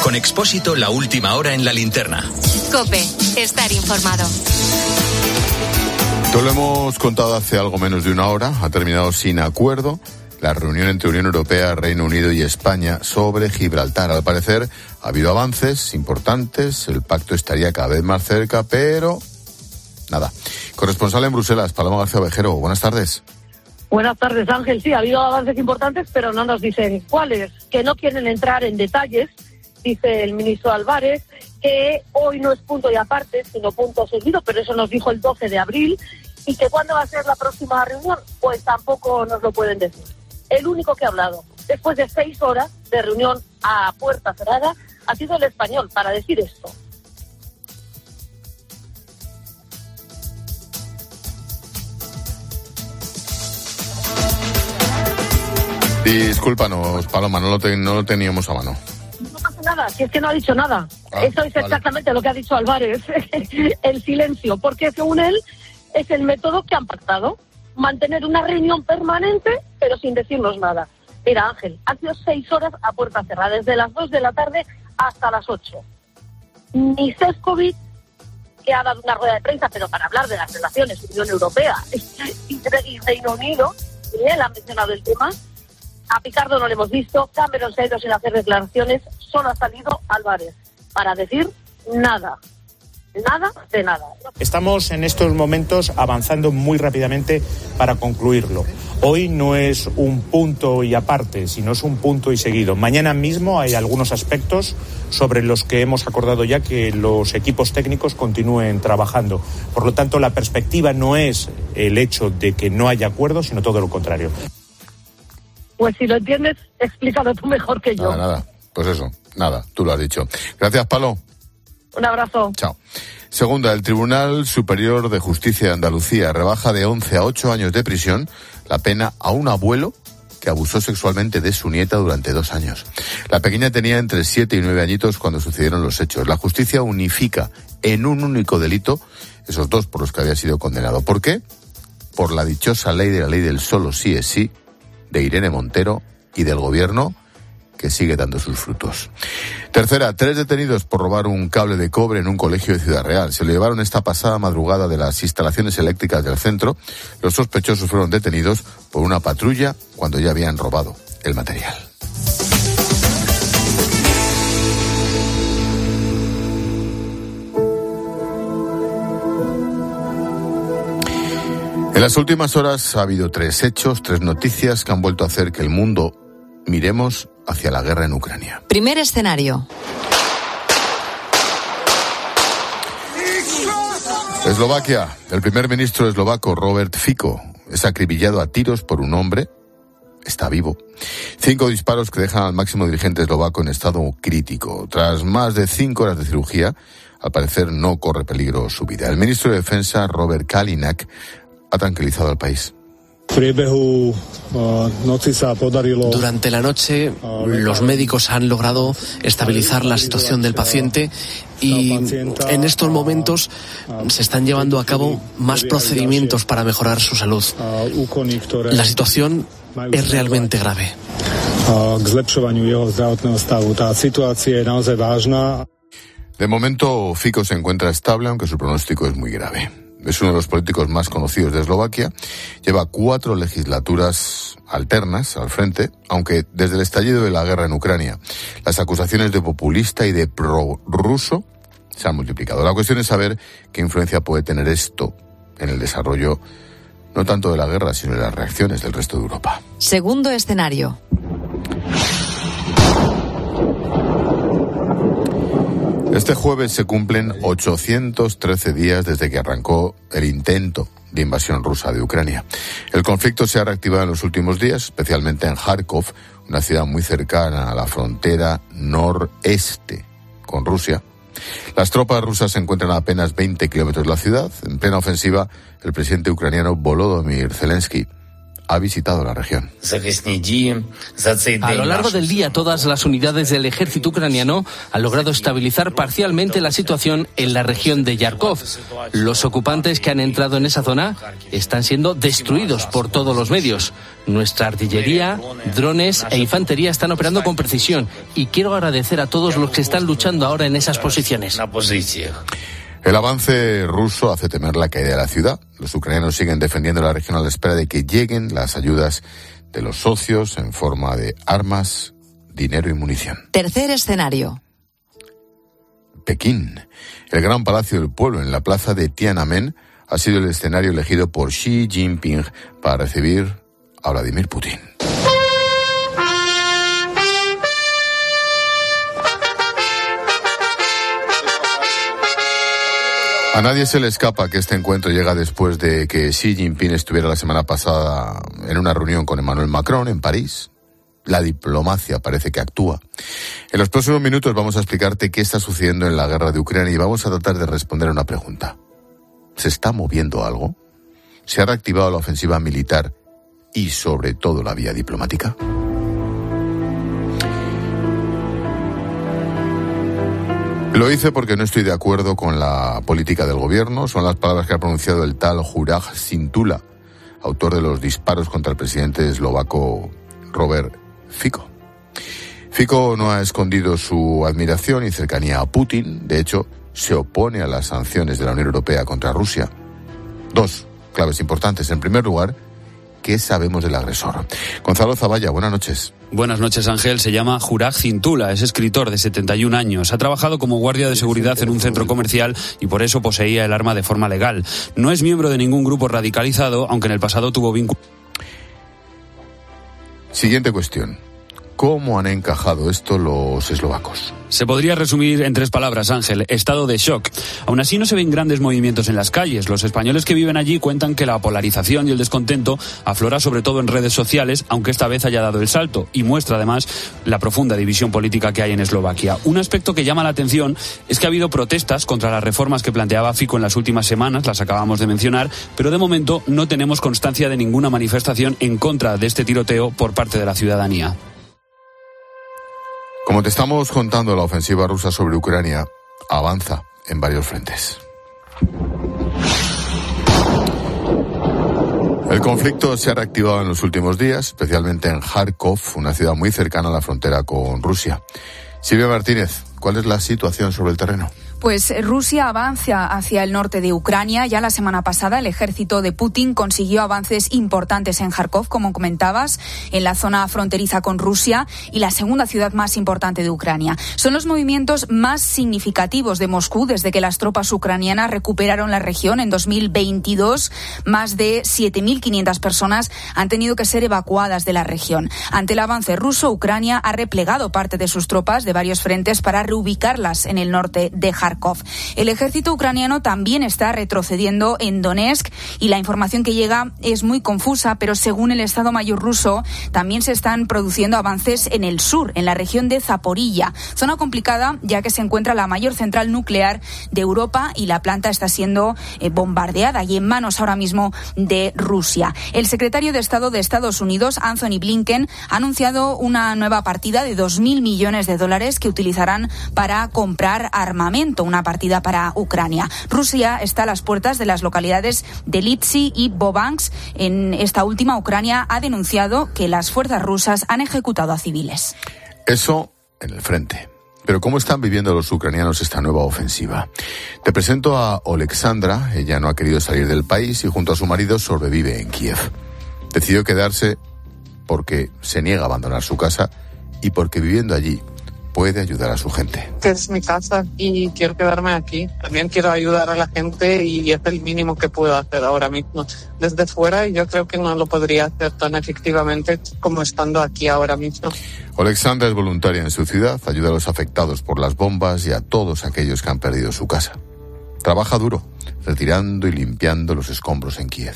Con Expósito, la última hora en la linterna. COPE, estar informado. Todo lo hemos contado hace algo menos de una hora. Ha terminado sin acuerdo la reunión entre Unión Europea, Reino Unido y España sobre Gibraltar. Al parecer ha habido avances importantes, el pacto estaría cada vez más cerca, pero nada. Corresponsal en Bruselas, Paloma García Ovejero, buenas tardes. Buenas tardes, Ángel. Sí, ha habido avances importantes, pero no nos dicen cuáles, que no quieren entrar en detalles, dice el ministro Álvarez, que hoy no es punto y aparte, sino punto seguido, pero eso nos dijo el 12 de abril, y que cuándo va a ser la próxima reunión, pues tampoco nos lo pueden decir. El único que ha hablado, después de 6 horas de reunión a puerta cerrada, ha sido el español para decir esto. Discúlpanos, Paloma, no lo teníamos a mano. No pasa nada, si es que no ha dicho nada. Eso es exactamente lo que ha dicho Álvarez, el silencio, porque según él es el método que han pactado. Mantener una reunión permanente, pero sin decirnos nada. Mira, Ángel, ha sido 6 horas a puerta cerrada, desde las 2 de la tarde hasta las 8. Ni Šefčovič, que ha dado una rueda de prensa, pero para hablar de las relaciones Unión Europea y Reino Unido, y él ha mencionado el tema. A Picardo no le hemos visto, Cameron se ha ido sin hacer declaraciones, solo ha salido Álvarez para decir nada. Nada de nada. Estamos en estos momentos avanzando muy rápidamente para concluirlo. Hoy no es un punto y aparte, sino es un punto y seguido. Mañana mismo hay algunos aspectos sobre los que hemos acordado ya que los equipos técnicos continúen trabajando. Por lo tanto, la perspectiva no es el hecho de que no haya acuerdo, sino todo lo contrario. Pues si lo entiendes, explícalo tú mejor que yo. Nada, pues eso, nada, tú lo has dicho. Gracias, Palo. Un abrazo. Chao. Segunda, el Tribunal Superior de Justicia de Andalucía rebaja de 11 a 8 años de prisión la pena a un abuelo que abusó sexualmente de su nieta durante 2 años. La pequeña tenía entre 7 y 9 añitos cuando sucedieron los hechos. La justicia unifica en un único delito esos 2 por los que había sido condenado. ¿Por qué? Por la dichosa ley de la ley del solo sí es sí de Irene Montero y del gobierno, que sigue dando sus frutos. Tercera, 3 detenidos por robar un cable de cobre en un colegio de Ciudad Real. Se lo llevaron esta pasada madrugada de las instalaciones eléctricas del centro. Los sospechosos fueron detenidos por una patrulla cuando ya habían robado el material. En las últimas horas ha habido 3 hechos, 3 noticias que han vuelto a hacer que el mundo miremos hacia la guerra en Ucrania. Primer escenario. Eslovaquia. El primer ministro eslovaco, Robert Fico, es acribillado a tiros por un hombre. Está vivo. 5 disparos que dejan al máximo dirigente eslovaco en estado crítico. Tras más de 5 horas de cirugía, al parecer no corre peligro su vida. El ministro de Defensa, Robert Kaliňák, ha tranquilizado al país. Durante la noche, los médicos han logrado estabilizar la situación del paciente y en estos momentos se están llevando a cabo más procedimientos para mejorar su salud. La situación es realmente grave. De momento, Fico se encuentra estable, aunque su pronóstico es muy grave. Es uno de los políticos más conocidos de Eslovaquia. Lleva 4 legislaturas alternas al frente, aunque desde el estallido de la guerra en Ucrania, las acusaciones de populista y de prorruso se han multiplicado. La cuestión es saber qué influencia puede tener esto en el desarrollo, no tanto de la guerra, sino de las reacciones del resto de Europa. Segundo escenario. Este jueves se cumplen 813 días desde que arrancó el intento de invasión rusa de Ucrania. El conflicto se ha reactivado en los últimos días, especialmente en Kharkov, una ciudad muy cercana a la frontera noreste con Rusia. Las tropas rusas se encuentran a apenas 20 kilómetros de la ciudad. En plena ofensiva, el presidente ucraniano Volodymyr Zelensky ha visitado la región. A lo largo del día, todas las unidades del ejército ucraniano han logrado estabilizar parcialmente la situación en la región de Kharkov. Los ocupantes que han entrado en esa zona están siendo destruidos por todos los medios. Nuestra artillería, drones e infantería están operando con precisión y quiero agradecer a todos los que están luchando ahora en esas posiciones. El avance ruso hace temer la caída de la ciudad. Los ucranianos siguen defendiendo la región a la espera de que lleguen las ayudas de los socios en forma de armas, dinero y munición. Tercer escenario. Pekín. El gran palacio del pueblo en la plaza de Tiananmen ha sido el escenario elegido por Xi Jinping para recibir a Vladimir Putin. A nadie se le escapa que este encuentro llega después de que Xi Jinping estuviera la semana pasada en una reunión con Emmanuel Macron en París. La diplomacia parece que actúa. En los próximos minutos vamos a explicarte qué está sucediendo en la guerra de Ucrania y vamos a tratar de responder a una pregunta. ¿Se está moviendo algo? ¿Se ha reactivado la ofensiva militar y sobre todo la vía diplomática? Lo hice porque no estoy de acuerdo con la política del gobierno. Son las palabras que ha pronunciado el tal Juraj Cintula, autor de los disparos contra el presidente eslovaco Robert Fico. Fico no ha escondido su admiración y cercanía a Putin. De hecho, se opone a las sanciones de la Unión Europea contra Rusia. Dos claves importantes. En primer lugar, ¿qué sabemos del agresor? Gonzalo Zavalla, buenas noches. Buenas noches, Ángel. Se llama Juraj Cintula, es escritor de 71 años. Ha trabajado como guardia de seguridad en un centro comercial y por eso poseía el arma de forma legal. No es miembro de ningún grupo radicalizado, aunque en el pasado tuvo vínculos. Siguiente cuestión. ¿Cómo han encajado esto los eslovacos? Se podría resumir en 3 palabras, Ángel: estado de shock. Aún así no se ven grandes movimientos en las calles. Los españoles que viven allí cuentan que la polarización y el descontento aflora sobre todo en redes sociales, aunque esta vez haya dado el salto, y muestra además la profunda división política que hay en Eslovaquia. Un aspecto que llama la atención es que ha habido protestas contra las reformas que planteaba Fico en las últimas semanas, las acabamos de mencionar, pero de momento no tenemos constancia de ninguna manifestación en contra de este tiroteo por parte de la ciudadanía. Como te estamos contando, la ofensiva rusa sobre Ucrania avanza en varios frentes. El conflicto se ha reactivado en los últimos días, especialmente en Kharkov, una ciudad muy cercana a la frontera con Rusia. Silvia Martínez, ¿cuál es la situación sobre el terreno? Pues Rusia avanza hacia el norte de Ucrania. Ya la semana pasada el ejército de Putin consiguió avances importantes en Kharkov, como comentabas, en la zona fronteriza con Rusia y la segunda ciudad más importante de Ucrania. Son los movimientos más significativos de Moscú desde que las tropas ucranianas recuperaron la región en 2022. Más de 7.500 personas han tenido que ser evacuadas de la región. Ante el avance ruso, Ucrania ha replegado parte de sus tropas de varios frentes para reubicarlas en el norte de Kharkov. El ejército ucraniano también está retrocediendo en Donetsk y la información que llega es muy confusa, pero según el Estado Mayor ruso también se están produciendo avances en el sur, en la región de Zaporilla, zona complicada ya que se encuentra la mayor central nuclear de Europa y la planta está siendo bombardeada y en manos ahora mismo de Rusia. El secretario de Estado de Estados Unidos, Anthony Blinken, ha anunciado una nueva partida de $2.000 millones que utilizarán para comprar armamento, una partida para Ucrania. Rusia está a las puertas de las localidades de Litsy y Bobansk. En esta última, Ucrania ha denunciado que las fuerzas rusas han ejecutado a civiles. Eso en el frente. Pero ¿cómo están viviendo los ucranianos esta nueva ofensiva? Te presento a Oleksandra. Ella no ha querido salir del país y junto a su marido sobrevive en Kiev. Decidió quedarse porque se niega a abandonar su casa y porque viviendo allí puede ayudar a su gente. Es mi casa y quiero quedarme aquí. También quiero ayudar a la gente y es el mínimo que puedo hacer ahora mismo. Desde fuera yo creo que no lo podría hacer tan efectivamente como estando aquí ahora mismo. Oleksandra es voluntaria en su ciudad, ayuda a los afectados por las bombas y a todos aquellos que han perdido su casa. Trabaja duro, retirando y limpiando los escombros en Kiev.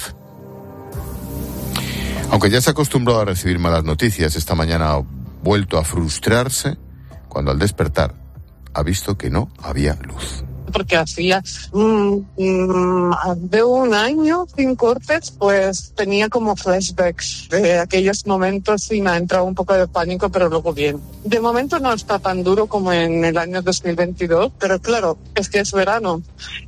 Aunque ya se ha acostumbrado a recibir malas noticias, esta mañana ha vuelto a frustrarse cuando al despertar ha visto que no había luz. porque hacía de un año sin cortes, pues tenía como flashbacks de aquellos momentos y me ha entrado un poco de pánico, pero luego bien. De momento no está tan duro como en el año 2022, pero claro, es que es verano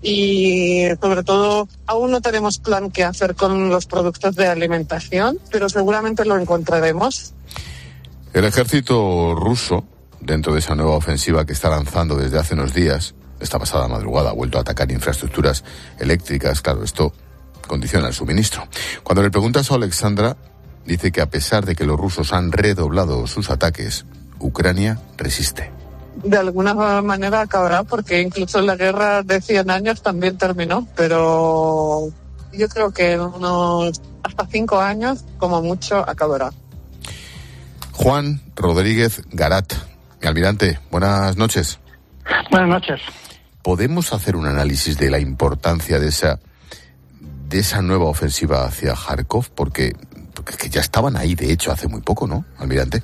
y sobre todo aún no tenemos plan qué hacer con los productos de alimentación, pero seguramente lo encontraremos. El ejército ruso, dentro de esa nueva ofensiva que está lanzando desde hace unos días, esta pasada madrugada ha vuelto a atacar infraestructuras eléctricas. Claro, esto condiciona el suministro. Cuando le preguntas a Alexandra, dice que a pesar de que los rusos han redoblado sus ataques, Ucrania resiste. De alguna manera acabará, porque incluso la guerra de 100 años también terminó, pero yo creo que en unos hasta 5 años, como mucho, acabará. Juan Rodríguez Garat, mi almirante, buenas noches. Buenas noches. ¿Podemos hacer un análisis de la importancia de esa nueva ofensiva hacia Kharkov? Porque que ya estaban ahí, de hecho, hace muy poco, ¿no, almirante?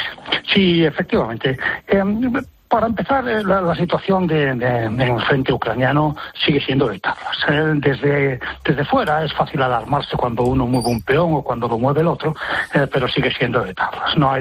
Sí, efectivamente. Para empezar, la situación en el frente ucraniano sigue siendo de tablas. Desde fuera es fácil alarmarse cuando uno mueve un peón o cuando lo mueve el otro, pero sigue siendo de tablas. No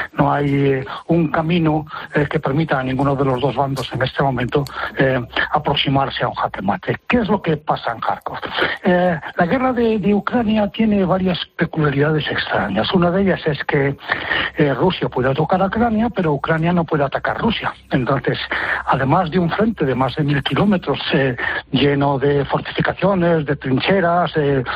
hay un camino que permita a ninguno de los dos bandos en este momento aproximarse a un jaque mate. ¿Qué es lo que pasa en Kharkov? La guerra de Ucrania tiene varias peculiaridades extrañas. Una de ellas es que Rusia puede atacar a Ucrania, pero Ucrania no puede atacar Rusia. Entonces, además de un frente de más de 1.000 kilómetros lleno de fortificaciones, de trincheras,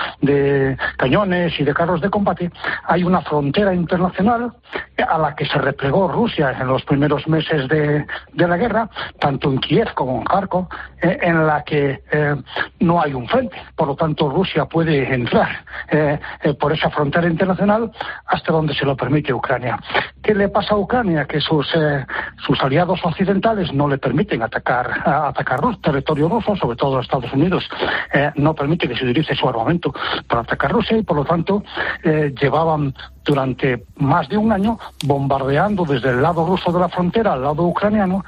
de cañones y de carros de combate, hay una frontera internacional a la que se replegó Rusia en los primeros meses de la guerra, tanto en Kiev como en Kharkov, en la que no hay un frente. Por lo tanto, Rusia puede entrar por esa frontera internacional hasta donde se lo permite Ucrania. ¿Qué le pasa a Ucrania? Que sus aliados occidentales no le permiten atacar territorio ruso, sobre todo Estados Unidos, no permite que se utilice su armamento para atacar Rusia y por lo tanto llevaban durante más de un año bombardeando desde el lado ruso de la frontera al lado ucraniano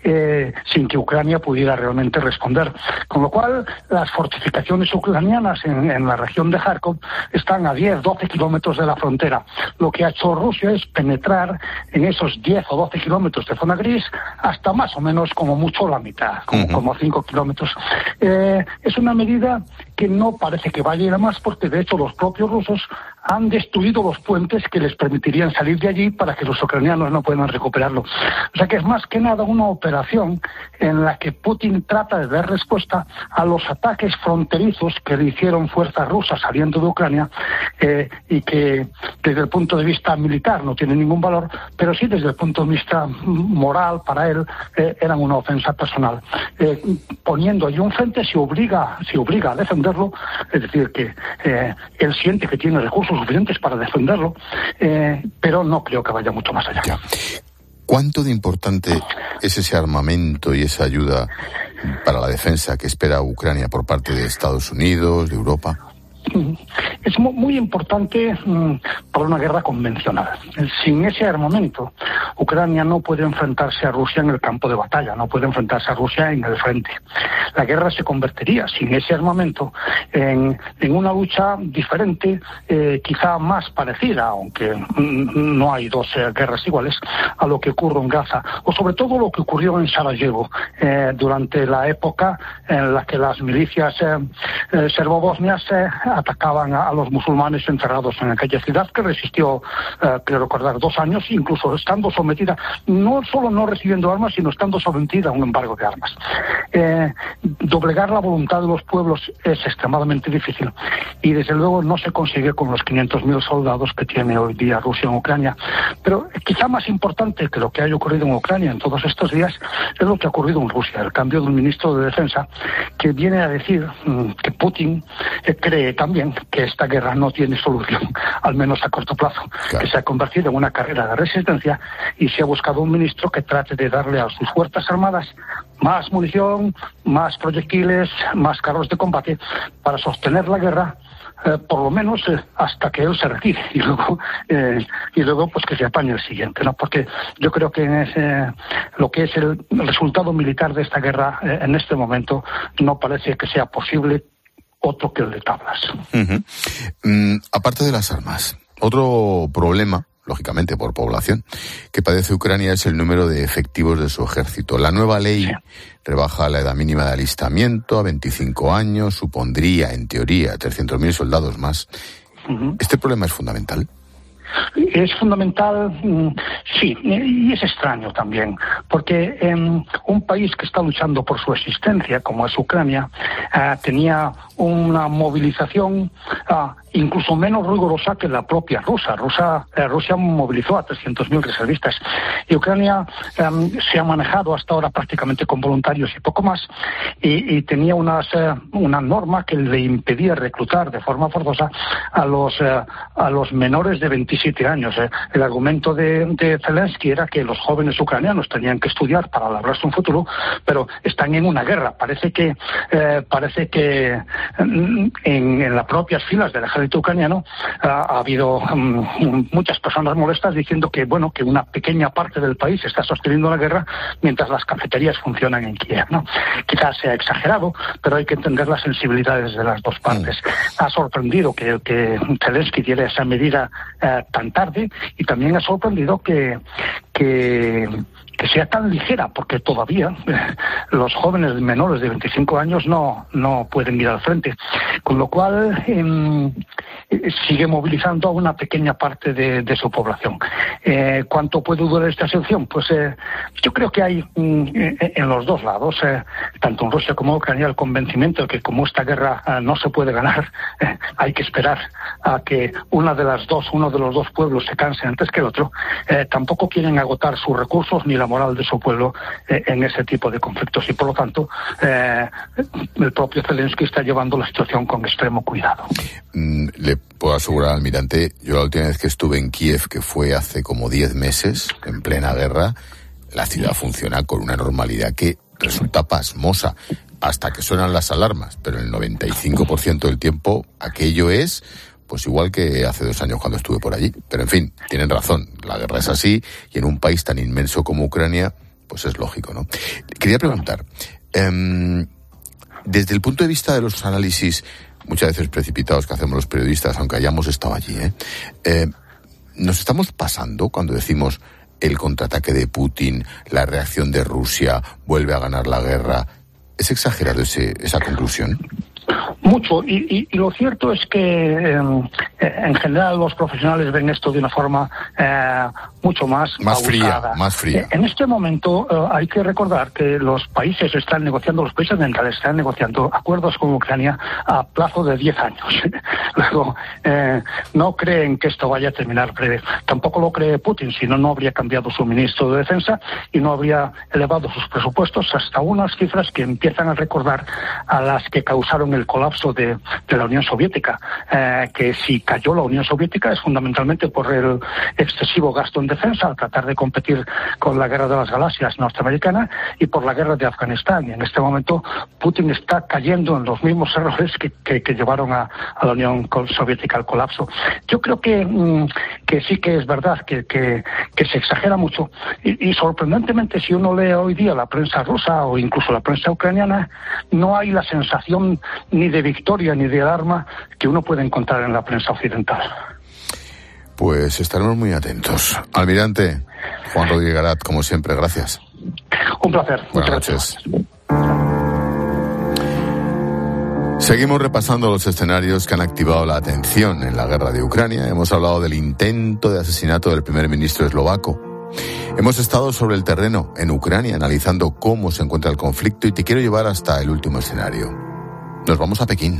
sin que Ucrania pudiera realmente responder. Con lo cual, las fortificaciones ucranianas en la región de Kharkov están a 10-12 kilómetros de la frontera. Lo que ha hecho Rusia es penetrar en esos 10 o 12 kilómetros de zona gris hasta más o menos como mucho la mitad, como 5 kilómetros. Es una medida que no parece que vaya a ir a más porque de hecho los propios rusos han destruido los puentes que les permitirían salir de allí para que los ucranianos no puedan recuperarlo. O sea que es más que nada una operación en la que Putin trata de dar respuesta a los ataques fronterizos que le hicieron fuerzas rusas saliendo de Ucrania y que desde el punto de vista militar no tienen ningún valor, pero sí desde el punto de vista moral para él eran una ofensa personal. Poniendo allí un frente se obliga a defenderlo, es decir, que él siente que tiene recursos suficientes para defenderlo, pero no creo que vaya mucho más allá. Ya. ¿Cuánto de importante es ese armamento y esa ayuda para la defensa que espera Ucrania por parte de Estados Unidos, de Europa? Es muy importante para una guerra convencional. Sin ese armamento, Ucrania no puede enfrentarse a Rusia en el campo de batalla, no puede enfrentarse a Rusia en el frente. La guerra se convertiría, sin ese armamento, en una lucha diferente, quizá más parecida, aunque no hay dos guerras iguales, a lo que ocurre en Gaza, o sobre todo lo que ocurrió en Sarajevo, durante la época en la que las milicias serbobosnias atacaban a los musulmanes encerrados en aquella ciudad que resistió, creo recordar, 2 años, incluso estando sometida, no solo no recibiendo armas, sino estando sometida a un embargo de armas. Doblegar la voluntad de los pueblos es extremadamente difícil y desde luego no se consigue con los 500.000 soldados que tiene hoy día Rusia en Ucrania. Pero quizá más importante que lo que haya ocurrido en Ucrania en todos estos días es lo que ha ocurrido en Rusia, el cambio de un ministro de Defensa que viene a decir que Putin cree también que esta guerra no tiene solución, al menos a corto plazo, claro, que se ha convertido en una carrera de resistencia y se ha buscado un ministro que trate de darle a sus fuerzas armadas más munición, más proyectiles, más carros de combate para sostener la guerra por lo menos hasta que él se retire y luego pues que se apañe el siguiente, ¿no? Porque yo creo que lo que es el resultado militar de esta guerra en este momento no parece que sea posible otro que el de tablas. Aparte de las armas, otro problema, lógicamente por población, que padece Ucrania es el número de efectivos de su ejército. La nueva ley rebaja la edad mínima de alistamiento a 25 años, supondría, en teoría, 300.000 soldados más. ¿Este problema es fundamental? Es fundamental, sí, y es extraño también, porque un país que está luchando por su existencia, como es Ucrania, tenía una movilización incluso menos rigurosa que la propia Rusia. Rusia movilizó a 300.000 reservistas y Ucrania se ha manejado hasta ahora prácticamente con voluntarios y poco más, y tenía una norma que le impedía reclutar de forma forzosa a los menores de 27 años. El argumento de Zelensky era que los jóvenes ucranianos tenían que estudiar para labrarse un futuro, pero están en una guerra. Parece que en las propias filas del ejército ucraniano ha habido muchas personas molestas diciendo que una pequeña parte del país está sosteniendo la guerra mientras las cafeterías funcionan en Kiev, ¿no? Quizás sea exagerado, pero hay que entender las sensibilidades de las dos partes. Ha sorprendido que Zelensky diera esa medida tan tarde, y también ha sorprendido que sea tan ligera, porque todavía los jóvenes menores de 25 años no pueden ir al frente, con lo cual sigue movilizando a una pequeña parte de su población. ¿Cuánto puede durar esta situación? Pues yo creo que hay en los dos lados, tanto en Rusia como en Ucrania, el convencimiento de que como esta guerra no se puede ganar, hay que esperar a que uno de los dos pueblos se canse antes que el otro. Tampoco quieren agotar sus recursos ni la moral de su pueblo en ese tipo de conflictos, y por lo tanto el propio Zelensky está llevando la situación con extremo cuidado. Le puedo asegurar, almirante, yo la última vez que estuve en Kiev, que fue hace como 10 meses, en plena guerra, la ciudad funciona con una normalidad que resulta pasmosa, hasta que suenan las alarmas, pero el 95% del tiempo aquello es pues igual que hace 2 años cuando estuve por allí. Pero en fin, tienen razón, la guerra es así, y en un país tan inmenso como Ucrania, pues es lógico, ¿no? Quería preguntar, desde el punto de vista de los análisis muchas veces precipitados que hacemos los periodistas, aunque hayamos estado allí, nos estamos pasando cuando decimos el contraataque de Putin, la reacción de Rusia, vuelve a ganar la guerra. ¿Es exagerado esa conclusión? Mucho, y lo cierto es que en general los profesionales ven esto de una forma mucho más fría. En este momento hay que recordar que los países centrales están negociando acuerdos con Ucrania a plazo de 10 años. Luego, no creen que esto vaya a terminar breve. Tampoco lo cree Putin, si no habría cambiado su ministro de Defensa y no habría elevado sus presupuestos hasta unas cifras que empiezan a recordar a las que causaron el colapso de la Unión Soviética, que si cayó la Unión Soviética es fundamentalmente por el excesivo gasto en defensa al tratar de competir con la guerra de las galaxias norteamericana y por la guerra de Afganistán. Y en este momento Putin está cayendo en los mismos errores que llevaron a la Unión Soviética al colapso. Yo creo que sí que es verdad que se exagera mucho, y sorprendentemente, si uno lee hoy día la prensa rusa o incluso la prensa ucraniana, no hay la sensación ni de victoria ni de alarma que uno puede encontrar en la prensa occidental. Pues estaremos muy atentos. Almirante Juan Rodríguez Garat, como siempre, gracias. Un placer. Buenas noches. Seguimos repasando los escenarios que han activado la atención en la guerra de Ucrania. Hemos hablado del intento de asesinato del primer ministro eslovaco. Hemos estado sobre el terreno en Ucrania analizando cómo se encuentra el conflicto, y te quiero llevar hasta el último escenario. Nos vamos a Pekín.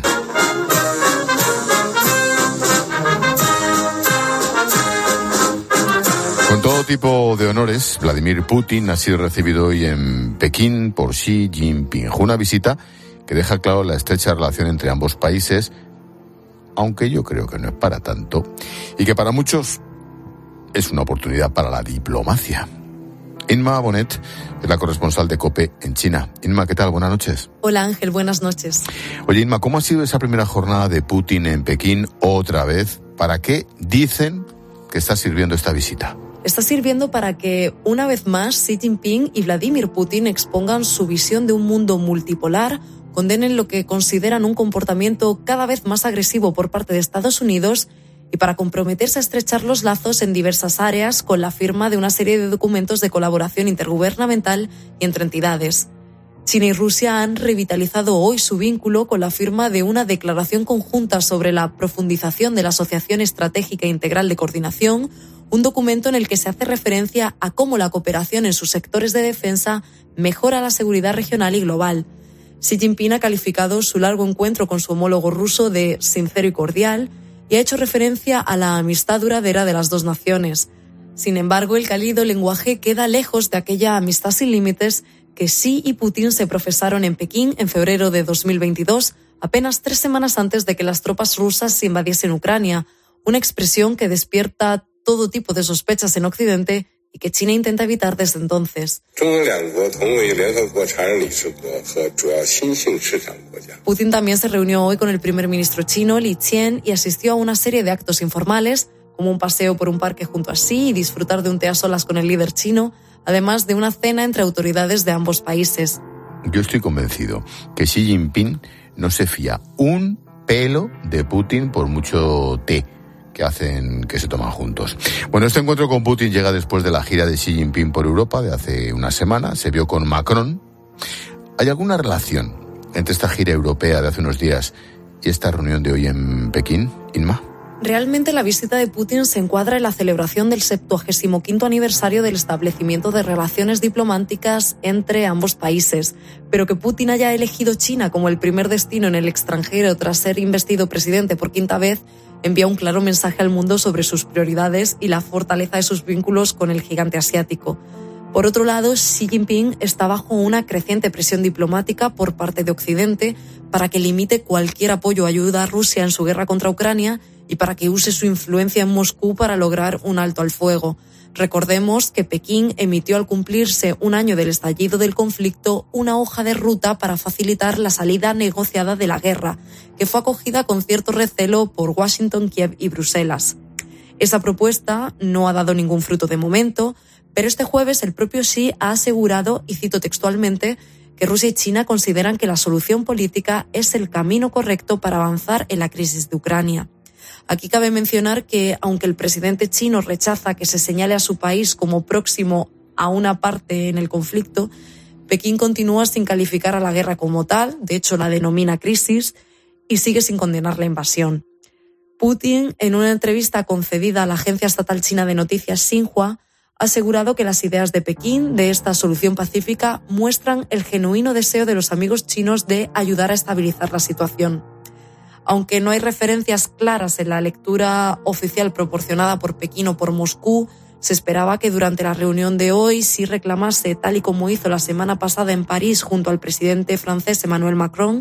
Con todo tipo de honores, Vladimir Putin ha sido recibido hoy en Pekín por Xi Jinping. Una visita que deja claro la estrecha relación entre ambos países, aunque yo creo que no es para tanto, y que para muchos es una oportunidad para la diplomacia. Inma Bonet es la corresponsal de COPE en China. Inma, ¿qué tal? Buenas noches. Hola Ángel, buenas noches. Oye Inma, ¿cómo ha sido esa primera jornada de Putin en Pekín otra vez? ¿Para qué dicen que está sirviendo esta visita? Está sirviendo para que, una vez más, Xi Jinping y Vladimir Putin expongan su visión de un mundo multipolar, condenen lo que consideran un comportamiento cada vez más agresivo por parte de Estados Unidos y para comprometerse a estrechar los lazos en diversas áreas con la firma de una serie de documentos de colaboración intergubernamental y entre entidades. China y Rusia han revitalizado hoy su vínculo con la firma de una declaración conjunta sobre la profundización de la Asociación Estratégica Integral de Coordinación, un documento en el que se hace referencia a cómo la cooperación en sus sectores de defensa mejora la seguridad regional y global. Xi Jinping ha calificado su largo encuentro con su homólogo ruso de sincero y cordial y ha hecho referencia a la amistad duradera de las dos naciones. Sin embargo, el cálido lenguaje queda lejos de aquella amistad sin límites que Xi y Putin se profesaron en Pekín en febrero de 2022, apenas 3 semanas antes de que las tropas rusas invadiesen Ucrania, una expresión que despierta todo tipo de sospechas en Occidente y que China intenta evitar desde entonces. Putin también se reunió hoy con el primer ministro chino, Li Qian, y asistió a una serie de actos informales, como un paseo por un parque junto a Xi y disfrutar de un té a solas con el líder chino, además de una cena entre autoridades de ambos países. Yo estoy convencido que Xi Jinping no se fía un pelo de Putin por mucho té que se toman juntos. Bueno, este encuentro con Putin llega después de la gira de Xi Jinping por Europa de hace una semana. Se vio con Macron. ¿Hay alguna relación entre esta gira europea de hace unos días y esta reunión de hoy en Pekín, Inma? Realmente la visita de Putin se encuadra en la celebración del 75º aniversario del establecimiento de relaciones diplomáticas entre ambos países. Pero que Putin haya elegido China como el primer destino en el extranjero tras ser investido presidente por 5ª vez envía un claro mensaje al mundo sobre sus prioridades y la fortaleza de sus vínculos con el gigante asiático. Por otro lado, Xi Jinping está bajo una creciente presión diplomática por parte de Occidente para que limite cualquier apoyo o ayuda a Rusia en su guerra contra Ucrania y para que use su influencia en Moscú para lograr un alto al fuego. Recordemos que Pekín emitió al cumplirse un año del estallido del conflicto una hoja de ruta para facilitar la salida negociada de la guerra, que fue acogida con cierto recelo por Washington, Kiev y Bruselas. Esa propuesta no ha dado ningún fruto de momento, pero este jueves el propio Xi ha asegurado, y cito textualmente, que Rusia y China consideran que la solución política es el camino correcto para avanzar en la crisis de Ucrania. Aquí cabe mencionar que, aunque el presidente chino rechaza que se señale a su país como próximo a una parte en el conflicto, Pekín continúa sin calificar a la guerra como tal, de hecho la denomina crisis, y sigue sin condenar la invasión. Putin, en una entrevista concedida a la agencia estatal china de noticias Xinhua, ha asegurado que las ideas de Pekín de esta solución pacífica muestran el genuino deseo de los amigos chinos de ayudar a estabilizar la situación. Aunque no hay referencias claras en la lectura oficial proporcionada por Pekín o por Moscú, se esperaba que durante la reunión de hoy Xi reclamase, tal y como hizo la semana pasada en París junto al presidente francés Emmanuel Macron,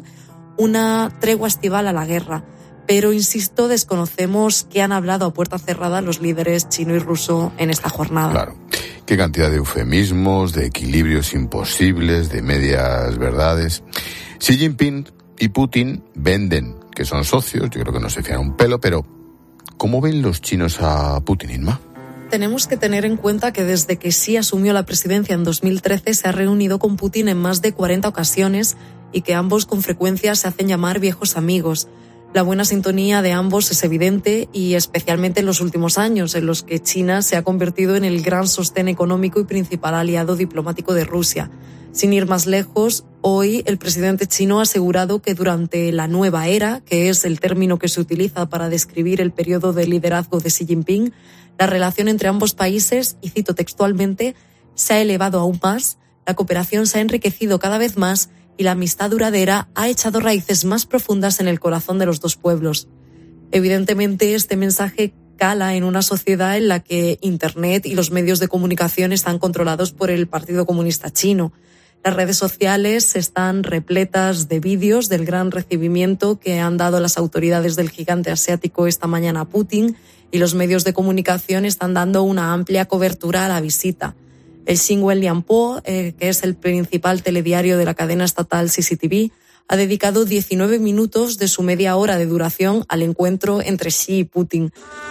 una tregua estival a la guerra. Pero, insisto, desconocemos qué han hablado a puerta cerrada los líderes chino y ruso en esta jornada. Claro. Qué cantidad de eufemismos, de equilibrios imposibles, de medias verdades. Xi Jinping y Putin venden que son socios, yo creo que no se fían un pelo, pero ¿cómo ven los chinos a Putin, Inma? Tenemos que tener en cuenta que desde que Xi asumió la presidencia en 2013 se ha reunido con Putin en más de 40 ocasiones y que ambos con frecuencia se hacen llamar viejos amigos. La buena sintonía de ambos es evidente y especialmente en los últimos años, en los que China se ha convertido en el gran sostén económico y principal aliado diplomático de Rusia. Sin ir más lejos, hoy el presidente chino ha asegurado que durante la nueva era, que es el término que se utiliza para describir el periodo de liderazgo de Xi Jinping, la relación entre ambos países, y cito textualmente, se ha elevado aún más, la cooperación se ha enriquecido cada vez más y la amistad duradera ha echado raíces más profundas en el corazón de los dos pueblos. Evidentemente, este mensaje cala en una sociedad en la que Internet y los medios de comunicación están controlados por el Partido Comunista Chino. Las redes sociales están repletas de vídeos del gran recibimiento que han dado las autoridades del gigante asiático esta mañana a Putin y los medios de comunicación están dando una amplia cobertura a la visita. El Xinhua que es el principal telediario de la cadena estatal CCTV, ha dedicado 19 minutos de su media hora de duración al encuentro entre Xi y Putin.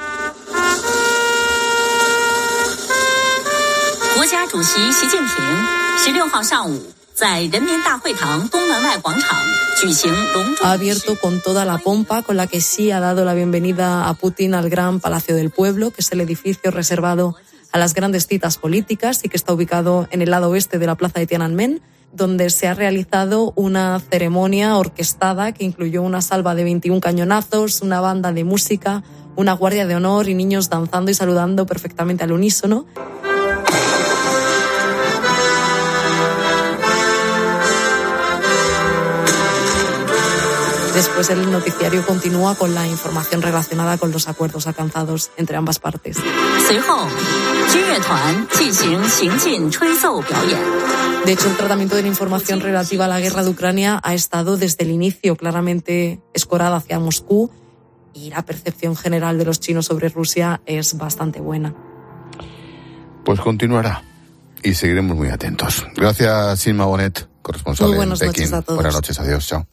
Ha abierto con toda la pompa con la que Xi ha dado la bienvenida a Putin al Gran Palacio del Pueblo, que es el edificio reservado a las grandes citas políticas y que está ubicado en el lado oeste de la plaza de Tiananmen, donde se ha realizado una ceremonia orquestada que incluyó una salva de 21 cañonazos, una banda de música, una guardia de honor y niños danzando y saludando perfectamente al unísono. Después el noticiario continúa con la información relacionada con los acuerdos alcanzados entre ambas partes. De hecho, el tratamiento de la información relativa a la guerra de Ucrania ha estado desde el inicio claramente escorada hacia Moscú y la percepción general de los chinos sobre Rusia es bastante buena. Pues continuará y seguiremos muy atentos. Gracias, Inma Bonet, corresponsal en Pekín. Buenas noches a todos. Buenas noches, adiós, chao.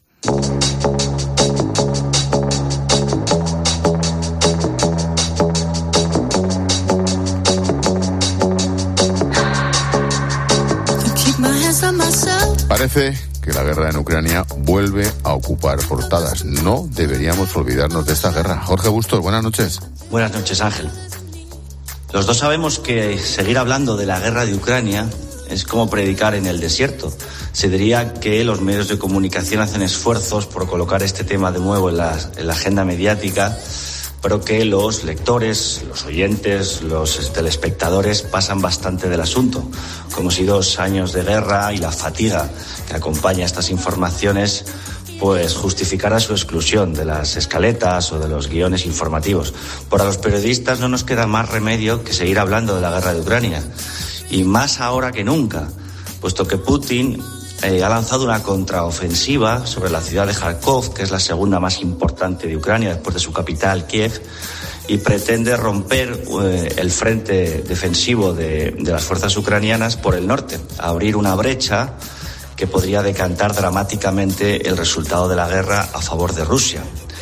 Parece que la guerra en Ucrania vuelve a ocupar portadas. No deberíamos olvidarnos de esta guerra. Jorge Bustos, buenas noches. Buenas noches, Ángel. Los dos sabemos que seguir hablando de la guerra de Ucrania es como predicar en el desierto. Se diría que los medios de comunicación hacen esfuerzos por colocar este tema de nuevo en la agenda mediática, pero que los lectores, los oyentes, los telespectadores pasan bastante del asunto, como si 2 años de guerra y la fatiga que acompaña estas informaciones pues justificara su exclusión de las escaletas o de los guiones informativos. Para los periodistas no nos queda más remedio que seguir hablando de la guerra de Ucrania, y más ahora que nunca, puesto que Putin ha lanzado una contraofensiva sobre la ciudad de Kharkov, que es la segunda más importante de Ucrania después de su capital, Kiev, y pretende romper el frente defensivo de las fuerzas ucranianas por el norte, abrir una brecha que podría decantar dramáticamente el resultado de la guerra a favor de Rusia.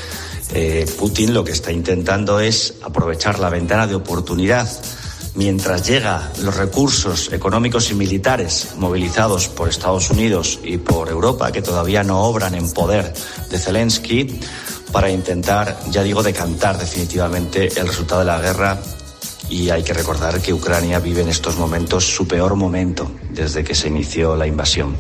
Putin lo que está intentando es aprovechar la ventana de oportunidad mientras llegan los recursos económicos y militares movilizados por Estados Unidos y por Europa, que todavía no obran en poder de Zelensky, para intentar, ya digo, decantar definitivamente el resultado de la guerra. Y hay que recordar que Ucrania vive en estos momentos su peor momento desde que se inició la invasión.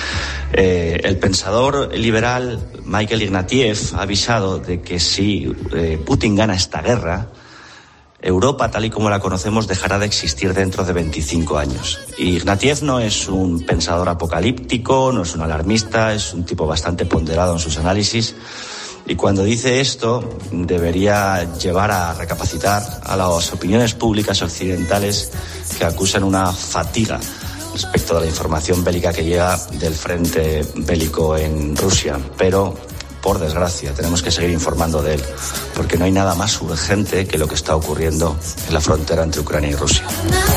El pensador liberal Mikhail Ignatiev ha avisado de que si Putin gana esta guerra, Europa, tal y como la conocemos, dejará de existir dentro de 25 años. Y Ignatiev no es un pensador apocalíptico, no es un alarmista, es un tipo bastante ponderado en sus análisis. Y cuando dice esto, debería llevar a recapacitar a las opiniones públicas occidentales que acusan una fatiga respecto de la información bélica que llega del frente bélico en Rusia. Pero, por desgracia, tenemos que seguir informando de él, porque no hay nada más urgente que lo que está ocurriendo en la frontera entre Ucrania y Rusia.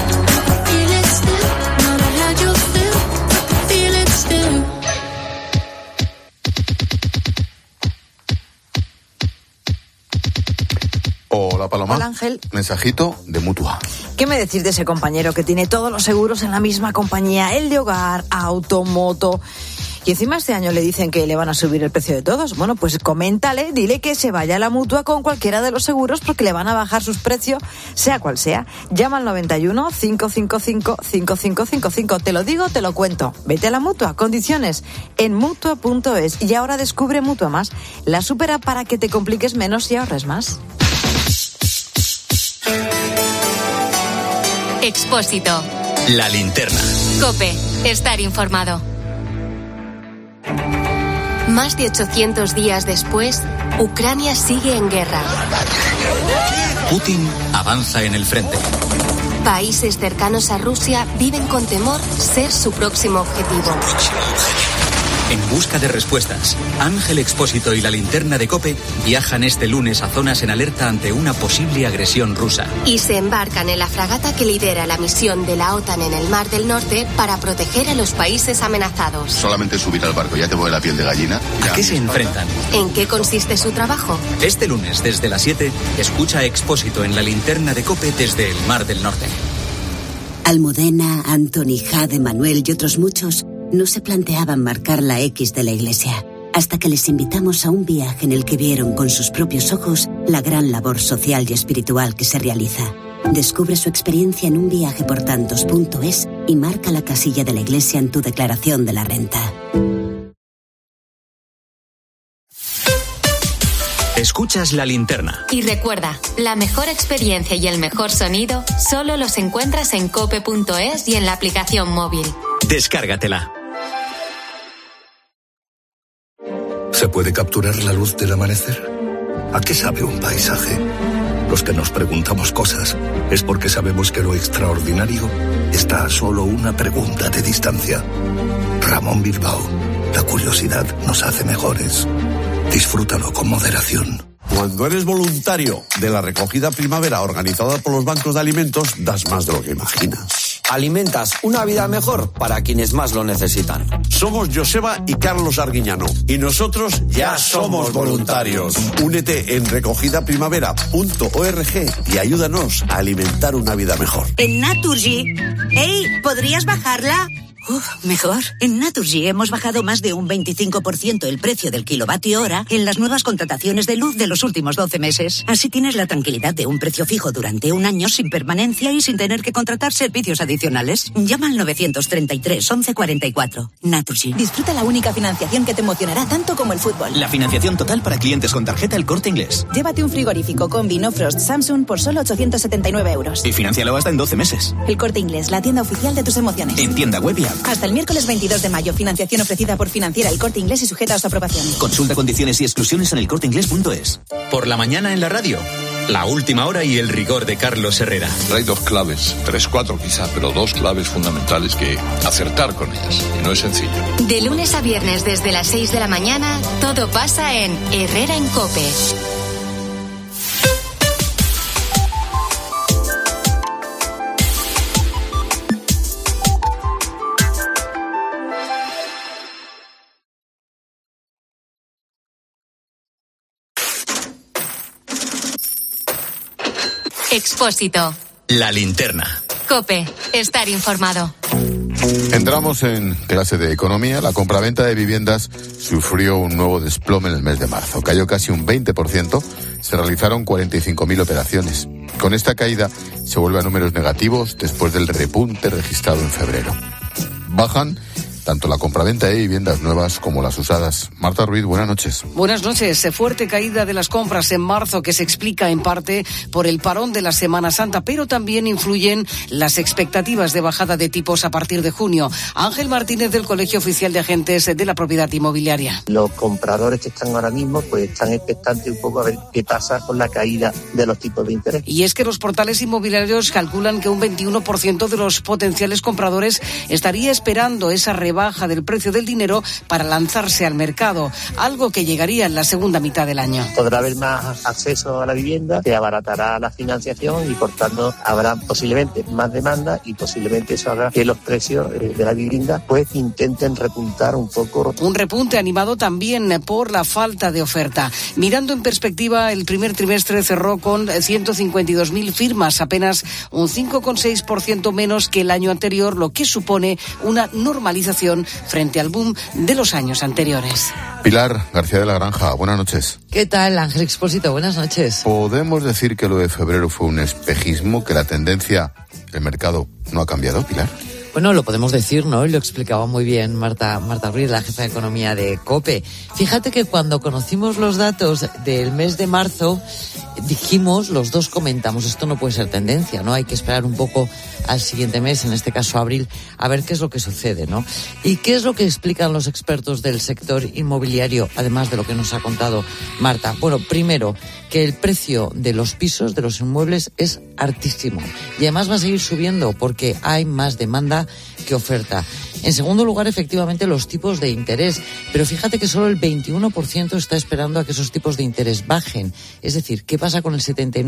Hola, Paloma. Hola, Ángel. Mensajito de Mutua. ¿Qué me decís de ese compañero que tiene todos los seguros en la misma compañía? El de hogar, auto, moto. Y encima este año le dicen que le van a subir el precio de todos. Bueno, pues coméntale, dile que se vaya a la Mutua con cualquiera de los seguros porque le van a bajar sus precios, sea cual sea. Llama al 91 555 5555. Te lo digo, te lo cuento. Vete a la Mutua. Condiciones en Mutua.es. Y ahora descubre Mutua Más, la super app para que te compliques menos y ahorres más. Expósito. La linterna. COPE. Estar informado. Más de 800 días después, Ucrania sigue en guerra. Putin avanza en el frente. Países cercanos a Rusia viven con temor ser su próximo objetivo. En busca de respuestas, Ángel Expósito y la linterna de COPE viajan este lunes a zonas en alerta ante una posible agresión rusa. Y se embarcan en la fragata que lidera la misión de la OTAN en el Mar del Norte para proteger a los países amenazados. Solamente subir al barco ya te mueve la piel de gallina. ¿A qué se enfrentan? ¿En qué consiste su trabajo? Este lunes, desde las 7, escucha a Expósito en la linterna de COPE desde el Mar del Norte. Almudena, Antoni, Jade, Manuel y otros muchos no se planteaban marcar la X de la Iglesia, hasta que les invitamos a un viaje en el que vieron con sus propios ojos la gran labor social y espiritual que se realiza. Descubre su experiencia en unviajeportantos.es y marca la casilla de la Iglesia en tu declaración de la renta. Escuchas la linterna. Y recuerda, la mejor experiencia y el mejor sonido solo los encuentras en cope.es y en la aplicación móvil. Descárgatela. ¿Se puede capturar la luz del amanecer? ¿A qué sabe un paisaje? Los que nos preguntamos cosas es porque sabemos que lo extraordinario está a solo una pregunta de distancia. Ramón Bilbao, la curiosidad nos hace mejores. Disfrútalo con moderación. Cuando eres voluntario de la recogida primavera organizada por los bancos de alimentos, das más de lo que imaginas. Alimentas una vida mejor para quienes más lo necesitan. Somos Joseba y Carlos Arguiñano y nosotros ya somos voluntarios. Únete en recogidaprimavera.org y ayúdanos a alimentar una vida mejor. En Naturgy. ¡Ey! ¿Podrías bajarla? Mejor. En Naturgy hemos bajado más de un 25% el precio del kilovatio hora en las nuevas contrataciones de luz de los últimos 12 meses. Así tienes la tranquilidad de un precio fijo durante un año sin permanencia y sin tener que contratar servicios adicionales. Llama al 933 1144. Naturgy. Disfruta la única financiación que te emocionará tanto como el fútbol. La financiación total para clientes con tarjeta El Corte Inglés. Llévate un frigorífico Combi No Frost Samsung por solo 879 euros. Y financialo hasta en 12 meses. El Corte Inglés, la tienda oficial de tus emociones. En tienda web y app. Hasta el miércoles 22 de mayo. Financiación ofrecida por Financiera El Corte Inglés y sujeta a su aprobación. Consulta condiciones y exclusiones en elcorteinglés.es. Por la mañana en la radio. La última hora y el rigor de Carlos Herrera. Hay dos claves, 3, 4 quizá, pero dos claves fundamentales que acertar con ellas. Y no es sencillo. De lunes a viernes desde las 6 de la mañana, todo pasa en Herrera en COPE. Expósito. La linterna. COPE. Estar informado. Entramos en clase de economía. La compraventa de viviendas sufrió un nuevo desplome en el mes de marzo. Cayó casi un 20%. Se realizaron 45.000 operaciones. Con esta caída se vuelve a números negativos después del repunte registrado en febrero. Bajan tanto la compraventa de viviendas nuevas como las usadas. Marta Ruiz, buenas noches. Buenas noches. Fuerte caída de las compras en marzo que se explica en parte por el parón de la Semana Santa, pero también influyen las expectativas de bajada de tipos a partir de junio. Ángel Martínez, del Colegio Oficial de Agentes de la Propiedad Inmobiliaria. Los compradores que están ahora mismo pues están expectantes un poco a ver qué pasa con la caída de los tipos de interés. Y es que los portales inmobiliarios calculan que un 21% de los potenciales compradores estaría esperando esa rebaja del precio del dinero para lanzarse al mercado, algo que llegaría en la segunda mitad del año. Podrá haber más acceso a la vivienda, se abaratará la financiación y por tanto habrá posiblemente más demanda y posiblemente eso haga que los precios de la vivienda pues intenten repuntar un poco. Un repunte animado también por la falta de oferta. Mirando en perspectiva, el primer trimestre cerró con 152.000 firmas, apenas un 5,6% menos que el año anterior, lo que supone una normalización frente al boom de los años anteriores. Pilar García de la Granja, buenas noches. ¿Qué tal, Ángel Expósito? Buenas noches. ¿Podemos decir que lo de febrero fue un espejismo, que la tendencia del mercado no ha cambiado, Pilar? Bueno, lo podemos decir, ¿no? Y lo explicaba muy bien Marta Ruiz, la jefa de economía de COPE. Fíjate que cuando conocimos los datos del mes de marzo, dijimos, los dos comentamos, esto no puede ser tendencia, ¿no? Hay que esperar un poco al siguiente mes, en este caso abril, a ver qué es lo que sucede, ¿no? ¿Y qué es lo que explican los expertos del sector inmobiliario, además de lo que nos ha contado Marta? Bueno, primero, que el precio de los pisos, de los inmuebles, es altísimo. Y además va a seguir subiendo porque hay más demanda que oferta. En segundo lugar, efectivamente, los tipos de interés. Pero fíjate que solo el 21% está esperando a que esos tipos de interés bajen. Es decir, ¿qué pasa con el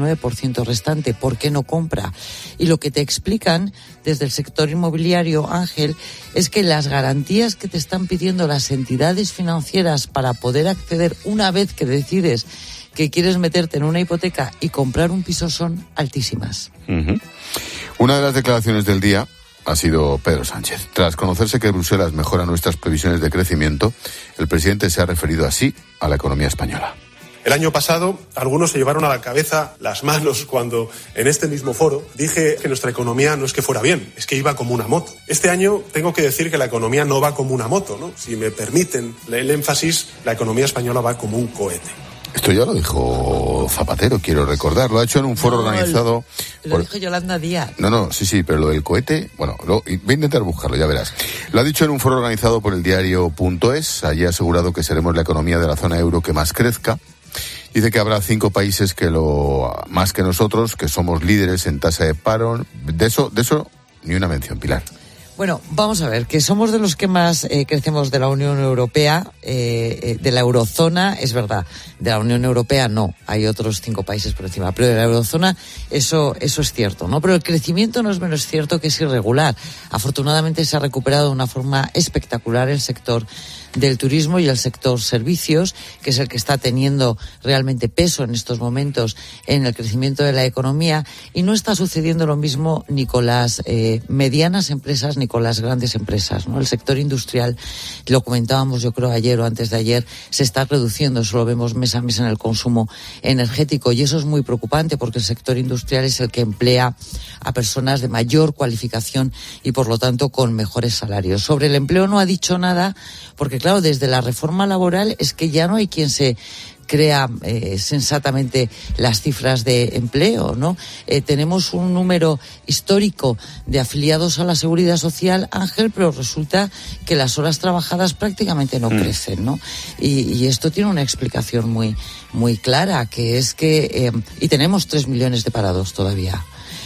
79% restante? ¿Por qué no compra? Y lo que te explican desde el sector inmobiliario, Ángel, es que las garantías que te están pidiendo las entidades financieras para poder acceder una vez que decides que quieres meterte en una hipoteca y comprar un piso son altísimas. Uh-huh. Una de las declaraciones del día ha sido Pedro Sánchez. Tras conocerse que Bruselas mejora nuestras previsiones de crecimiento, el presidente se ha referido así a la economía española. El año pasado, algunos se llevaron a la cabeza las manos cuando en este mismo foro dije que nuestra economía no es que fuera bien, es que iba como una moto. Este año tengo que decir que la economía no va como una moto, ¿no? Si me permiten el énfasis, la economía española va como un cohete. Esto ya lo dijo Zapatero, quiero recordar. Lo ha hecho en un foro organizado... Lo dijo Yolanda Díaz. No, sí, pero lo del cohete... Bueno, voy a intentar buscarlo, ya verás. Lo ha dicho en un foro organizado por el diario.es. Allí ha asegurado que seremos la economía de la zona euro que más crezca. Dice que habrá 5 países que más que nosotros, que somos líderes en tasa de paro. De eso ni una mención, Pilar. Bueno, vamos a ver, que somos de los que más crecemos de la Unión Europea, de la eurozona, es verdad. De la Unión Europea no, hay otros 5 países por encima, pero de la eurozona eso es cierto, ¿no? Pero el crecimiento no es menos cierto que es irregular. Afortunadamente se ha recuperado de una forma espectacular el sector del turismo y el sector servicios, que es el que está teniendo realmente peso en estos momentos en el crecimiento de la economía, y no está sucediendo lo mismo ni con las medianas empresas ni con las grandes empresas, ¿no? El sector industrial, lo comentábamos yo creo ayer o antes de ayer, se está reduciendo, eso lo vemos mes a mes en el consumo energético, y eso es muy preocupante porque el sector industrial es el que emplea a personas de mayor cualificación y por lo tanto con mejores salarios. Sobre el empleo no ha dicho nada porque claro, desde la reforma laboral es que ya no hay quien se crea sensatamente las cifras de empleo, ¿no? Tenemos un número histórico de afiliados a la Seguridad Social, Ángel, pero resulta que las horas trabajadas prácticamente no crecen, ¿no? Y esto tiene una explicación muy, muy clara, que es que... y tenemos 3 millones de parados todavía.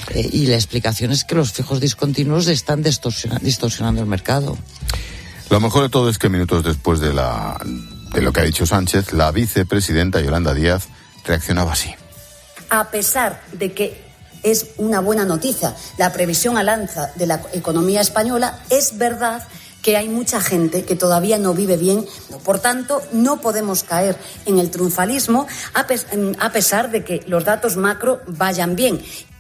Y la explicación es que los fijos discontinuos están distorsionando el mercado. Lo mejor de todo es que minutos después de lo que ha dicho Sánchez, la vicepresidenta Yolanda Díaz reaccionaba así. A pesar de que es una buena noticia la previsión al alza de la economía española, es verdad que hay mucha gente que todavía no vive bien. Por tanto, no podemos caer en el triunfalismo a pesar de que los datos macro vayan bien.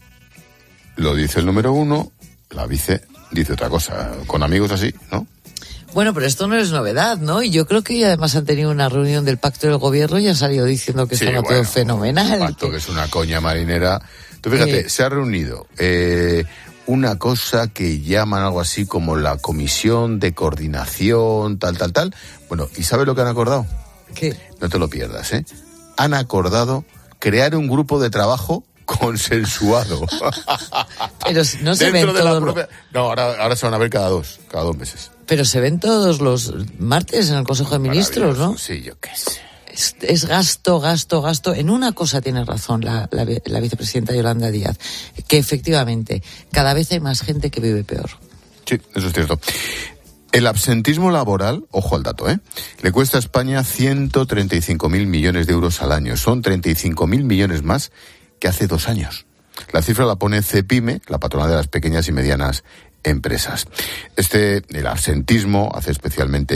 Lo dice el número 1, la vice dice otra cosa. Con amigos así, ¿no? Bueno, pero esto no es novedad, ¿no? Y yo creo que además han tenido una reunión del Pacto del Gobierno y han salido diciendo que está todo fenomenal. El pacto que es una coña marinera. Tú fíjate, se ha reunido una cosa que llaman algo así como la Comisión de Coordinación, tal. Bueno, ¿y sabes lo que han acordado? ¿Qué? No te lo pierdas, ¿eh? Han acordado crear un grupo de trabajo consensuado. Pero no se ven todos... No, ahora se van a ver cada dos meses. Pero se ven todos los martes en el Consejo de Ministros, ¿no? Sí, yo qué sé. Es gasto. En una cosa tiene razón la vicepresidenta Yolanda Díaz, que efectivamente cada vez hay más gente que vive peor. Sí, eso es cierto. El absentismo laboral, ojo al dato, le cuesta a España 135.000 millones de euros al año. Son 35.000 millones más que hace 2 años. La cifra la pone CEPIME, la patronal de las pequeñas y medianas empresas. El absentismo hace especialmente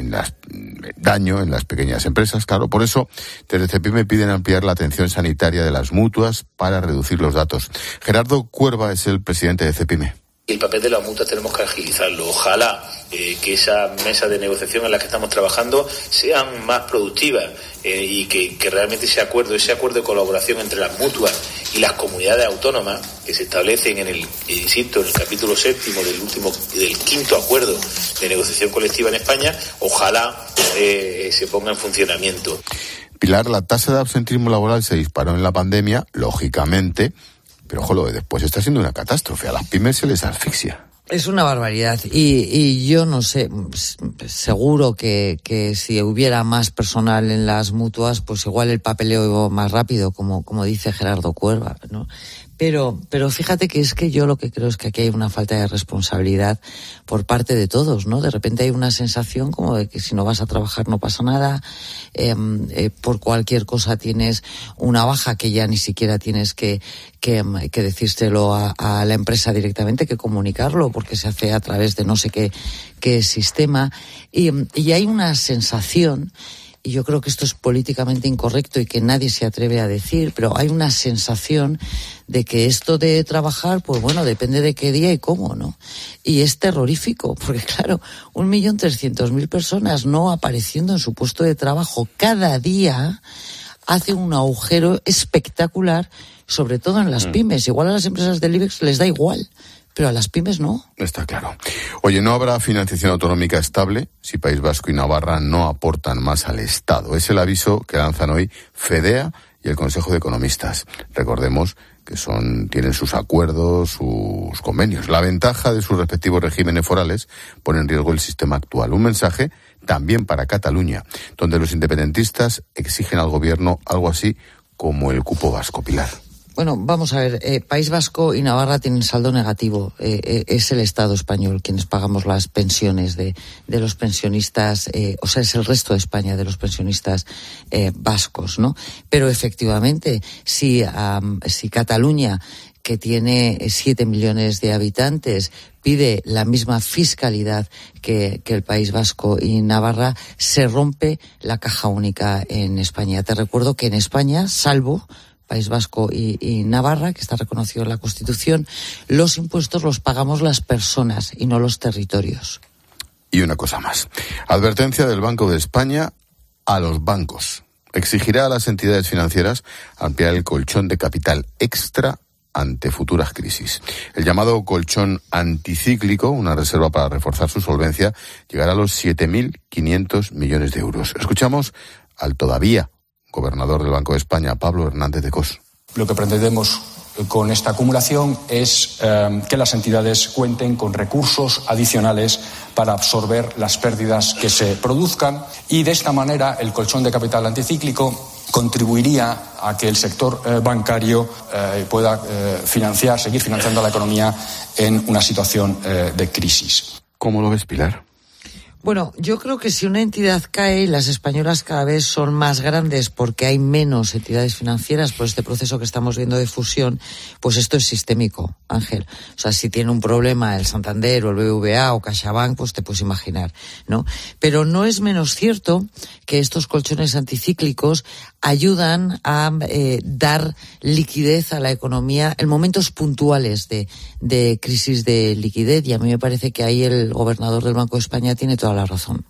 daño en las pequeñas empresas, claro. Por eso, desde CEPIME piden ampliar la atención sanitaria de las mutuas para reducir los datos. Gerardo Cuerva es el presidente de CEPIME. El papel de las mutuas tenemos que agilizarlo. Ojalá que esa mesa de negociación en la que estamos trabajando sean más productivas y que realmente ese acuerdo de colaboración entre las mutuas y las comunidades autónomas que se establecen en el capítulo 7 del 5º acuerdo de negociación colectiva en España, ojalá se ponga en funcionamiento. Pilar, la tasa de absentismo laboral se disparó en la pandemia, lógicamente. Pero, ojo, lo de después está siendo una catástrofe. A las pymes se les asfixia. Es una barbaridad y yo no sé, seguro que si hubiera más personal en las mutuas, pues igual el papeleo iba más rápido, como dice Gerardo Cuerva, ¿no? Pero fíjate que es que yo lo que creo es que aquí hay una falta de responsabilidad por parte de todos, ¿no? De repente hay una sensación como de que si no vas a trabajar no pasa nada, por cualquier cosa tienes una baja que ya ni siquiera tienes que decírselo a la empresa directamente, que comunicarlo, porque se hace a través de no sé qué sistema. Y hay una sensación, y yo creo que esto es políticamente incorrecto y que nadie se atreve a decir, pero hay una sensación de que esto de trabajar, pues bueno, depende de qué día y cómo, ¿no? Y es terrorífico, porque claro, 1.300.000 personas no apareciendo en su puesto de trabajo cada día hace un agujero espectacular, sobre todo en las pymes. Igual a las empresas del IBEX les da igual, pero a las pymes no. Está claro. Oye, no habrá financiación autonómica estable si País Vasco y Navarra no aportan más al Estado. Es el aviso que lanzan hoy FEDEA y el Consejo de Economistas. Recordemos que tienen sus acuerdos, sus convenios. La ventaja de sus respectivos regímenes forales pone en riesgo el sistema actual. Un mensaje también para Cataluña, donde los independentistas exigen al gobierno algo así como el cupo vasco. Pilar. Bueno, vamos a ver, País Vasco y Navarra tienen saldo negativo. Es el Estado español quienes pagamos las pensiones de los pensionistas, o sea, es el resto de España de los pensionistas vascos, ¿no? Pero efectivamente, si Cataluña, que tiene 7 millones de habitantes, pide la misma fiscalidad que el País Vasco y Navarra, se rompe la caja única en España. Te recuerdo que en España, salvo País Vasco y Navarra, que está reconocido en la Constitución, los impuestos los pagamos las personas y no los territorios. Y una cosa más. Advertencia del Banco de España a los bancos. Exigirá a las entidades financieras ampliar el colchón de capital extra ante futuras crisis. El llamado colchón anticíclico, una reserva para reforzar su solvencia, llegará a los 7.500 millones de euros. Escuchamos al todavía gobernador del Banco de España, Pablo Hernández de Cos. Lo que pretendemos con esta acumulación es que las entidades cuenten con recursos adicionales para absorber las pérdidas que se produzcan y de esta manera el colchón de capital anticíclico contribuiría a que el sector bancario pueda seguir financiando a la economía en una situación de crisis. ¿Cómo lo ves, Pilar? Bueno, yo creo que si una entidad cae, las españolas cada vez son más grandes porque hay menos entidades financieras por este proceso que estamos viendo de fusión, pues esto es sistémico, Ángel. O sea, si tiene un problema el Santander o el BBVA o CaixaBank, pues te puedes imaginar, ¿no? Pero no es menos cierto que estos colchones anticíclicos ayudan a dar liquidez a la economía en momentos puntuales de crisis de liquidez, y a mí me parece que ahí el gobernador del Banco de España tiene toda la razón.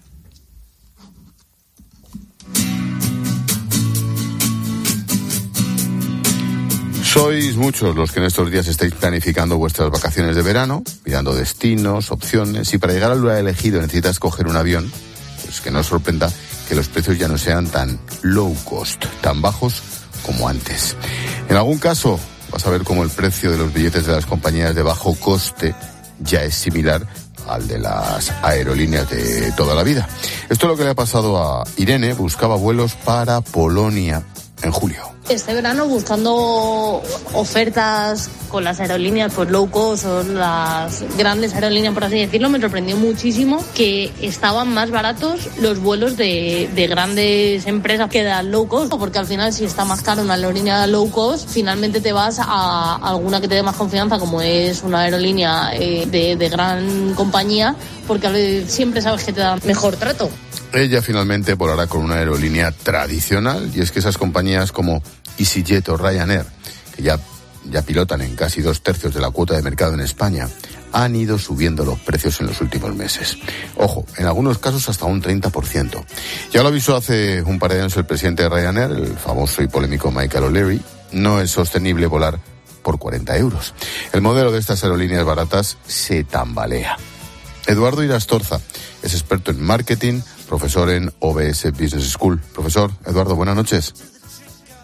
Sois muchos los que en estos días estáis planificando vuestras vacaciones de verano, mirando destinos, opciones, y para llegar al lugar elegido necesitas coger un avión. Pues que no os sorprenda que los precios ya no sean tan low cost, tan bajos como antes. En algún caso vas a ver cómo el precio de los billetes de las compañías de bajo coste ya es similar al de las aerolíneas de toda la vida. Esto es lo que le ha pasado a Irene. Buscaba vuelos para Polonia en julio. Este verano buscando ofertas con las aerolíneas pues low cost o las grandes aerolíneas, por así decirlo, me sorprendió muchísimo que estaban más baratos los vuelos de grandes empresas que de low cost, porque al final si está más caro una aerolínea low cost, finalmente te vas a alguna que te dé más confianza, como es una aerolínea de gran compañía, porque siempre sabes que te da mejor trato. Ella finalmente volará con una aerolínea tradicional, y es que esas compañías como EasyJet o Ryanair, que ya pilotan en casi 2/3 de la cuota de mercado en España, han ido subiendo los precios en los últimos meses. Ojo, en algunos casos hasta un 30%. Ya lo avisó hace un par de años el presidente de Ryanair, el famoso y polémico Michael O'Leary. No es sostenible volar por 40 euros. El modelo de estas aerolíneas baratas se tambalea. Eduardo Irastorza es experto en marketing, profesor en OBS Business School. Profesor Eduardo, buenas noches.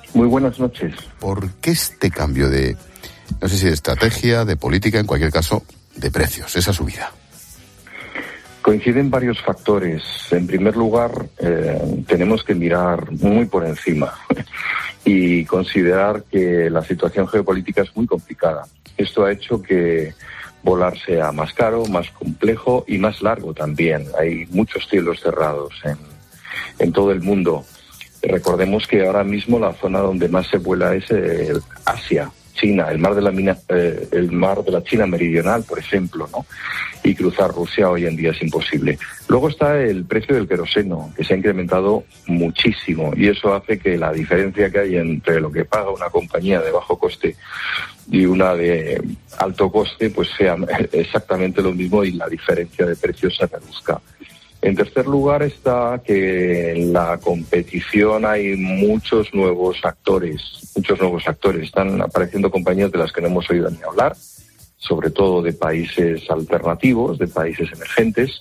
Muy buenas noches. ¿Por qué este cambio de, no sé si de estrategia, de política, en cualquier caso, de precios, esa subida? Coinciden varios factores. En primer lugar, tenemos que mirar muy por encima y considerar que la situación geopolítica es muy complicada. Esto ha hecho que volar sea más caro, más complejo y más largo también. Hay muchos cielos cerrados en todo el mundo. Recordemos que ahora mismo la zona donde más se vuela es Asia, China, el mar de la China meridional, por ejemplo, ¿no? Y cruzar Rusia hoy en día es imposible. Luego está el precio del queroseno, que se ha incrementado muchísimo, y eso hace que la diferencia que hay entre lo que paga una compañía de bajo coste y una de alto coste, pues sea exactamente lo mismo y la diferencia de precios se reduzca. En tercer lugar está que en la competición hay muchos nuevos actores. Están apareciendo compañías de las que no hemos oído ni hablar, sobre todo de países alternativos, de países emergentes,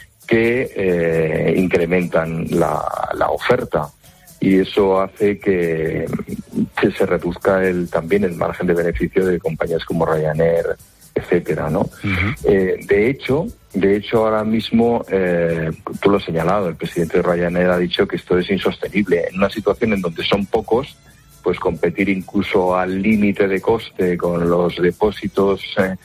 que incrementan la oferta. Y eso hace que se reduzca también el margen de beneficio de compañías como Ryanair, etcétera, ¿no? Uh-huh. De hecho, ahora mismo, tú lo has señalado, el presidente de Ryanair ha dicho que esto es insostenible. En una situación en donde son pocos, pues competir incluso al límite de coste con los depósitos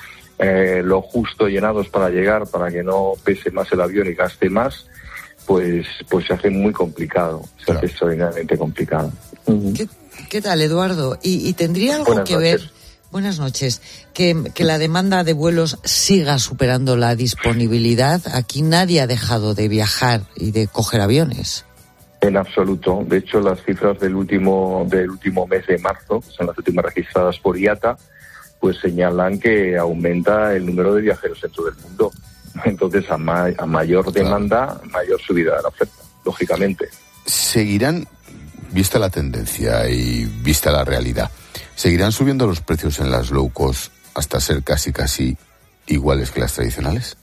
lo justo llenados para llegar, para que no pese más el avión y gaste más, pues se hace muy complicado, se hace extraordinariamente complicado. Uh-huh. ¿Qué tal, Eduardo? ¿Y tendría algo que ver? Buenas noches. Que la demanda de vuelos siga superando la disponibilidad. Aquí nadie ha dejado de viajar y de coger aviones. En absoluto. De hecho, las cifras del último mes de marzo, que son las últimas registradas por IATA, pues señalan que aumenta el número de viajeros en todo el mundo. Entonces, a mayor demanda, mayor subida de la oferta, lógicamente. ¿Seguirán, vista la tendencia y vista la realidad, seguirán subiendo los precios en las low cost hasta ser casi iguales que las tradicionales?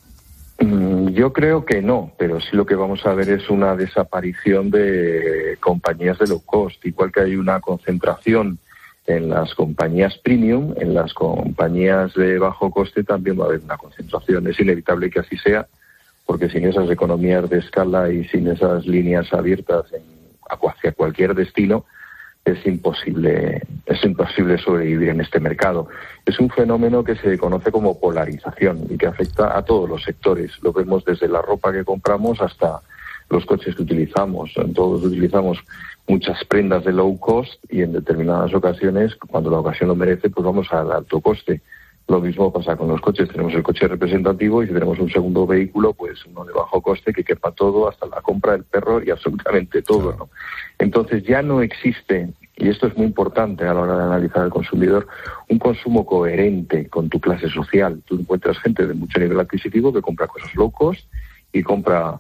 Yo creo que no, pero sí lo que vamos a ver es una desaparición de compañías de low cost, igual que hay una concentración en las compañías premium, en las compañías de bajo coste también va a haber una concentración. Es inevitable que así sea, porque sin esas economías de escala y sin esas líneas abiertas hacia cualquier destino, es imposible sobrevivir en este mercado. Es un fenómeno que se conoce como polarización y que afecta a todos los sectores. Lo vemos desde la ropa que compramos hasta los coches que utilizamos. Todos utilizamos muchas prendas de low cost y en determinadas ocasiones, cuando la ocasión lo merece, pues vamos al alto coste. Lo mismo pasa con los coches. Tenemos el coche representativo y si tenemos un segundo vehículo, pues uno de bajo coste que quepa todo, hasta la compra del perro y absolutamente todo, ¿no? Entonces ya no existe, y esto es muy importante a la hora de analizar al consumidor, un consumo coherente con tu clase social. Tú encuentras gente de mucho nivel adquisitivo que compra cosas low cost y compra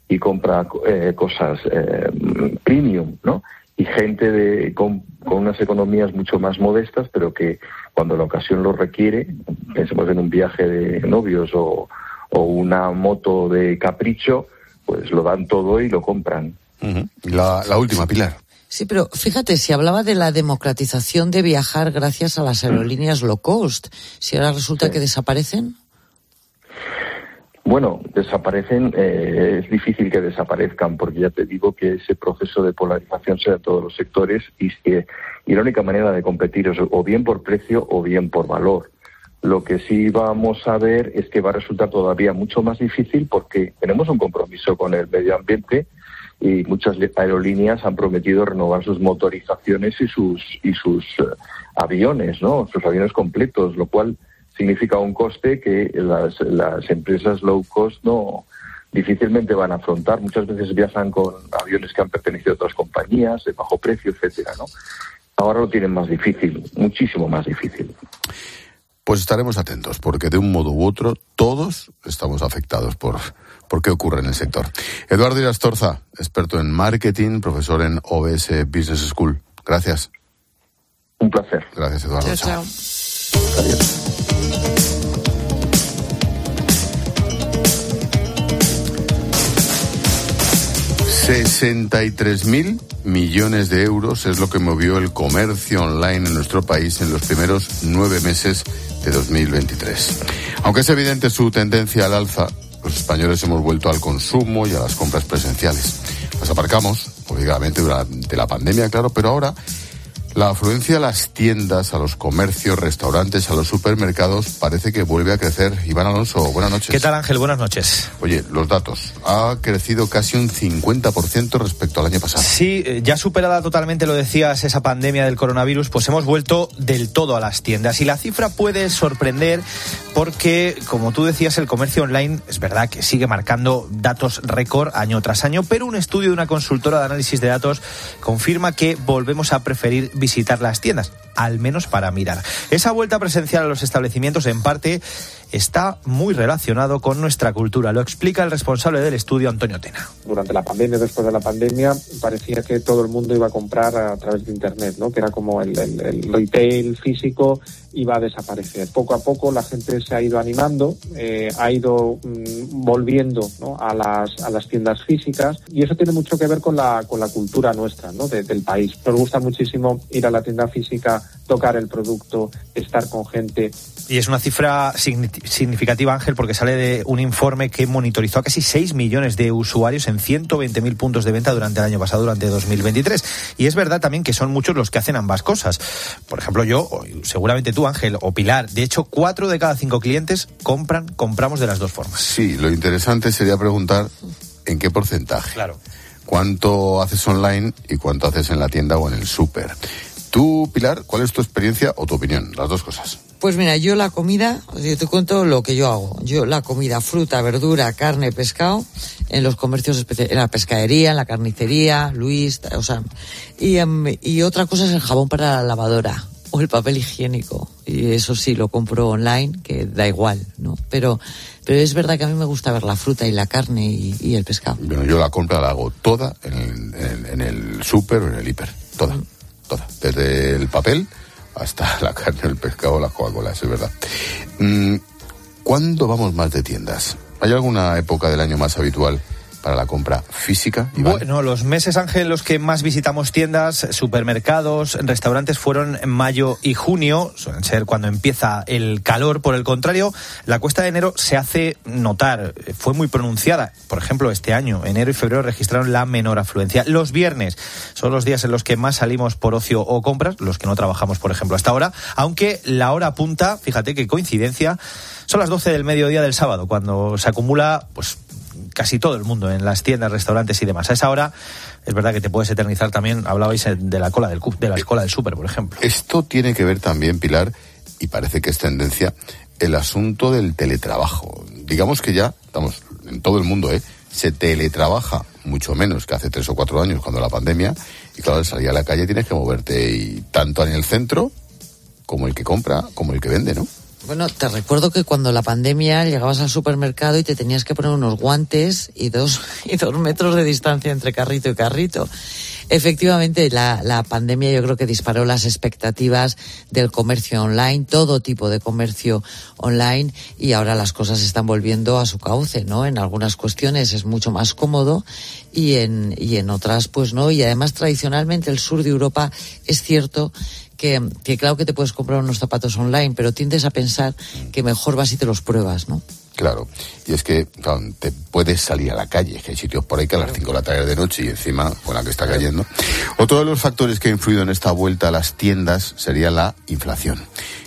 cosas premium, ¿no? Y gente con unas economías mucho más modestas, pero que cuando la ocasión lo requiere, pensemos en un viaje de novios o una moto de capricho, pues lo dan todo y lo compran. Uh-huh. La última, Pilar. Sí, pero fíjate, si hablaba de la democratización de viajar gracias a las aerolíneas low cost, si ahora resulta que desaparecen. Bueno, desaparecen, es difícil que desaparezcan, porque ya te digo que ese proceso de polarización se da en todos los sectores y la única manera de competir es o bien por precio o bien por valor. Lo que sí vamos a ver es que va a resultar todavía mucho más difícil porque tenemos un compromiso con el medio ambiente y muchas aerolíneas han prometido renovar sus motorizaciones y sus aviones, ¿no? Sus aviones completos, lo cual significa un coste que las empresas low cost no difícilmente van a afrontar. Muchas veces viajan con aviones que han pertenecido a otras compañías de bajo precio, etcétera, ¿no? Ahora lo tienen más difícil, muchísimo más difícil. Pues estaremos atentos, porque de un modo u otro todos estamos afectados por qué ocurre en el sector. Eduardo Irastorza, experto en marketing, profesor en OBS Business School. Gracias. Un placer. Gracias, Eduardo. Chao. Adiós. 63.000 millones de euros es lo que movió el comercio online en nuestro país en los primeros 9 meses de 2023. Aunque es evidente su tendencia al alza, los españoles hemos vuelto al consumo y a las compras presenciales. Las aparcamos, obligadamente, durante la pandemia, claro, pero ahora la afluencia a las tiendas, a los comercios, restaurantes, a los supermercados parece que vuelve a crecer. Iván Alonso, buenas noches. ¿Qué tal, Ángel? Buenas noches. Oye, los datos. Ha crecido casi un 50% respecto al año pasado. Sí, ya superada totalmente, lo decías, esa pandemia del coronavirus, pues hemos vuelto del todo a las tiendas. Y la cifra puede sorprender porque, como tú decías, el comercio online es verdad que sigue marcando datos récord año tras año, pero un estudio de una consultora de análisis de datos confirma que volvemos a preferir visitar las tiendas, al menos para mirar. Esa vuelta presencial a los establecimientos, en parte, está muy relacionado con nuestra cultura. Lo explica el responsable del estudio, Antonio Tena. Durante la pandemia, después de la pandemia, parecía que todo el mundo iba a comprar a través de Internet, ¿no? Que era como el retail físico iba a desaparecer. Poco a poco la gente se ha ido animando, ha ido volviendo, ¿no? a las tiendas físicas, y eso tiene mucho que ver con la cultura nuestra, ¿no? del país. Nos gusta muchísimo ir a la tienda física, tocar el producto, estar con gente. Y es una cifra significativa, Ángel, porque sale de un informe que monitorizó a casi 6 millones de usuarios en 120.000 puntos de venta durante el año pasado, durante 2023. Y es verdad también que son muchos los que hacen ambas cosas. Por ejemplo, yo, seguramente tú, Ángel, o Pilar, de hecho, 4 de cada 5 clientes compramos de las dos formas. Sí, lo interesante sería preguntar en qué porcentaje. Claro. ¿Cuánto haces online y cuánto haces en la tienda o en el súper? Tú, Pilar, ¿cuál es tu experiencia o tu opinión? Las dos cosas. Pues mira, yo la comida, yo te cuento lo que yo hago. Yo la comida, fruta, verdura, carne, pescado, en los comercios especiales, en la pescadería, en la carnicería, Luis, o sea, y otra cosa es el jabón para la lavadora o el papel higiénico. Y eso sí, lo compro online, que da igual, ¿no? Pero es verdad que a mí me gusta ver la fruta y la carne y el pescado. Bueno, yo la compra la hago toda en el súper o en el hiper, toda. Toda, desde el papel hasta la carne, el pescado, las Coca-Cola, eso es verdad. ¿Cuándo vamos más de tiendas? ¿Hay alguna época del año más habitual para la compra física, Iván? Bueno, los meses, Ángel, en los que más visitamos tiendas, supermercados, restaurantes fueron en mayo y junio, suelen ser cuando empieza el calor. Por el contrario, la cuesta de enero se hace notar, fue muy pronunciada. Por ejemplo, este año, enero y febrero registraron la menor afluencia. Los viernes son los días en los que más salimos por ocio o compras, los que no trabajamos, por ejemplo, hasta ahora, aunque la hora punta, fíjate qué coincidencia, son las 12 del mediodía del sábado, cuando se acumula, pues, casi todo el mundo en las tiendas, restaurantes y demás. A esa hora es verdad que te puedes eternizar también. Hablabais de la cola del súper, por ejemplo. Esto tiene que ver también, Pilar, y parece que es tendencia, el asunto del teletrabajo. Digamos que ya, estamos en todo el mundo, se teletrabaja mucho menos que hace 3 o 4 años cuando la pandemia, y claro, al salir a la calle tienes que moverte, y tanto en el centro como el que compra, como el que vende, ¿no? Bueno, te recuerdo que cuando la pandemia llegabas al supermercado y te tenías que poner unos guantes y dos metros de distancia entre carrito y carrito. Efectivamente, la pandemia yo creo que disparó las expectativas del comercio online, todo tipo de comercio online, y ahora las cosas están volviendo a su cauce, ¿no? En algunas cuestiones es mucho más cómodo y en otras pues no. Y además, tradicionalmente, el sur de Europa es cierto que claro que te puedes comprar unos zapatos online, pero tiendes a pensar que mejor vas y te los pruebas, ¿no? Claro, y es que claro, te puedes salir a la calle, que hay sitios por ahí que a las 5 de la tarde de noche y encima con la que está cayendo. Otro de los factores que ha influido en esta vuelta a las tiendas sería la inflación.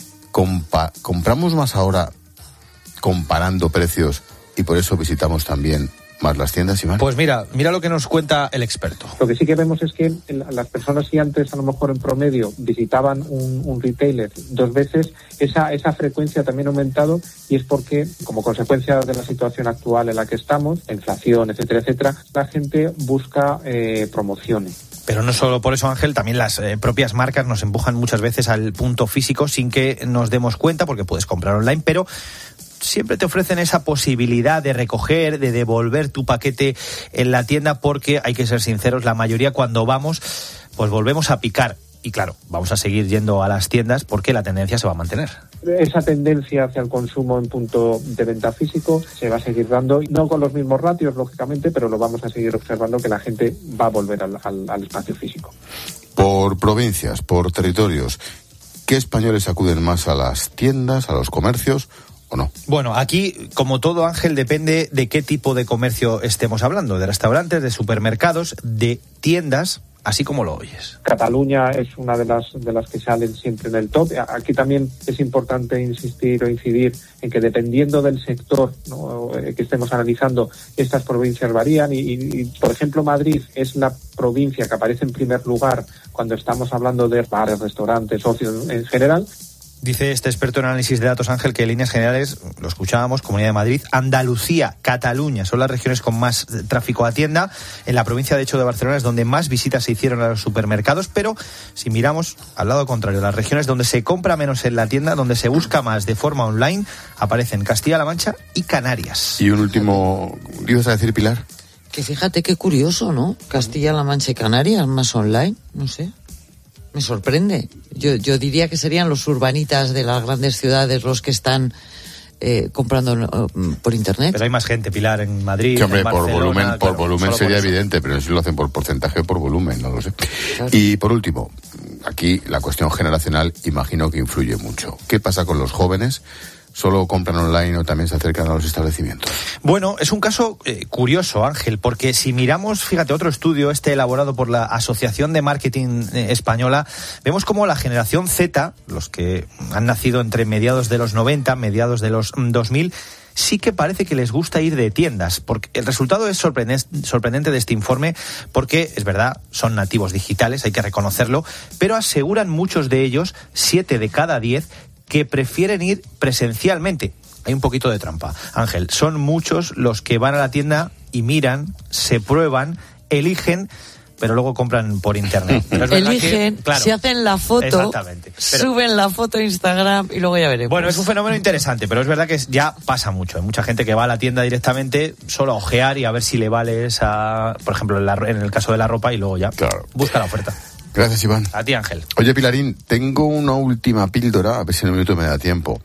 ¿Compramos más ahora comparando precios y por eso visitamos también más las tiendas, Iván? Pues mira lo que nos cuenta el experto. Lo que sí que vemos es que las personas que antes a lo mejor en promedio visitaban un retailer 2 veces, esa frecuencia también ha aumentado, y es porque, como consecuencia de la situación actual en la que estamos, la inflación, etcétera, la gente busca promociones. Pero no solo por eso, Ángel, también las propias marcas nos empujan muchas veces al punto físico sin que nos demos cuenta, porque puedes comprar online, pero siempre te ofrecen esa posibilidad de recoger, de devolver tu paquete en la tienda, porque hay que ser sinceros, la mayoría cuando vamos, pues volvemos a picar. y claro, vamos a seguir yendo a las tiendas porque la tendencia se va a mantener. Esa tendencia hacia el consumo en punto de venta físico se va a seguir dando, no con los mismos ratios, lógicamente, pero lo vamos a seguir observando, que la gente va a volver al espacio físico. Por provincias, por territorios, ¿qué españoles acuden más a las tiendas, a los comercios o no? Bueno, aquí, como todo, Ángel, depende de qué tipo de comercio estemos hablando, de restaurantes, de supermercados, de tiendas, así como lo oyes. Cataluña es una de las que salen siempre en el top. Aquí también es importante insistir o incidir en que dependiendo del sector, ¿no?, que estemos analizando, estas provincias varían y, por ejemplo, Madrid es la provincia que aparece en primer lugar cuando estamos hablando de bares, restaurantes, ocio en general. Dice este experto en análisis de datos, Ángel, que en líneas generales, lo escuchábamos, Comunidad de Madrid, Andalucía, Cataluña son las regiones con más tráfico a tienda. En la provincia, de hecho, de Barcelona es donde más visitas se hicieron a los supermercados, pero si miramos al lado contrario, las regiones donde se compra menos en la tienda, donde se busca más de forma online, aparecen Castilla-La Mancha y Canarias. Y un último, ¿ibas a decir, Pilar? Que fíjate qué curioso, ¿no? Castilla-La Mancha y Canarias, más online, no sé. Me sorprende. Yo diría que serían los urbanitas de las grandes ciudades los que están comprando por internet. Pero hay más gente, Pilar, en Madrid. Sí, hombre, en Barcelona, por volumen sería por evidente, pero si lo hacen por porcentaje o por volumen, no lo sé. Claro. Y por último, aquí la cuestión generacional imagino que influye mucho. ¿Qué pasa con los jóvenes? ¿Solo compran online o también se acercan a los establecimientos? Bueno, es un caso curioso, Ángel, porque si miramos, fíjate, otro estudio elaborado por la Asociación de Marketing Española, vemos como la generación Z, los que han nacido entre mediados de los 90, mediados de los 2000, sí que parece que les gusta ir de tiendas, porque el resultado es sorprendente de este informe, porque es verdad, son nativos digitales, hay que reconocerlo, pero aseguran muchos de ellos, 7 de cada 10, que prefieren ir presencialmente. Hay un poquito de trampa, Ángel. Son muchos los que van a la tienda y miran, se prueban, eligen, pero luego compran por internet. Pero es eligen, que, claro, se hacen la foto, suben la foto a Instagram y luego ya veremos. Bueno, es un fenómeno interesante, pero es verdad que ya pasa mucho. Hay mucha gente que va a la tienda directamente solo a ojear y a ver si le vale esa, por ejemplo, en el caso de la ropa, y luego ya busca la oferta. Gracias, Iván. A ti, Ángel. Oye, Pilarín, tengo una última píldora, a ver si en un minuto me da tiempo.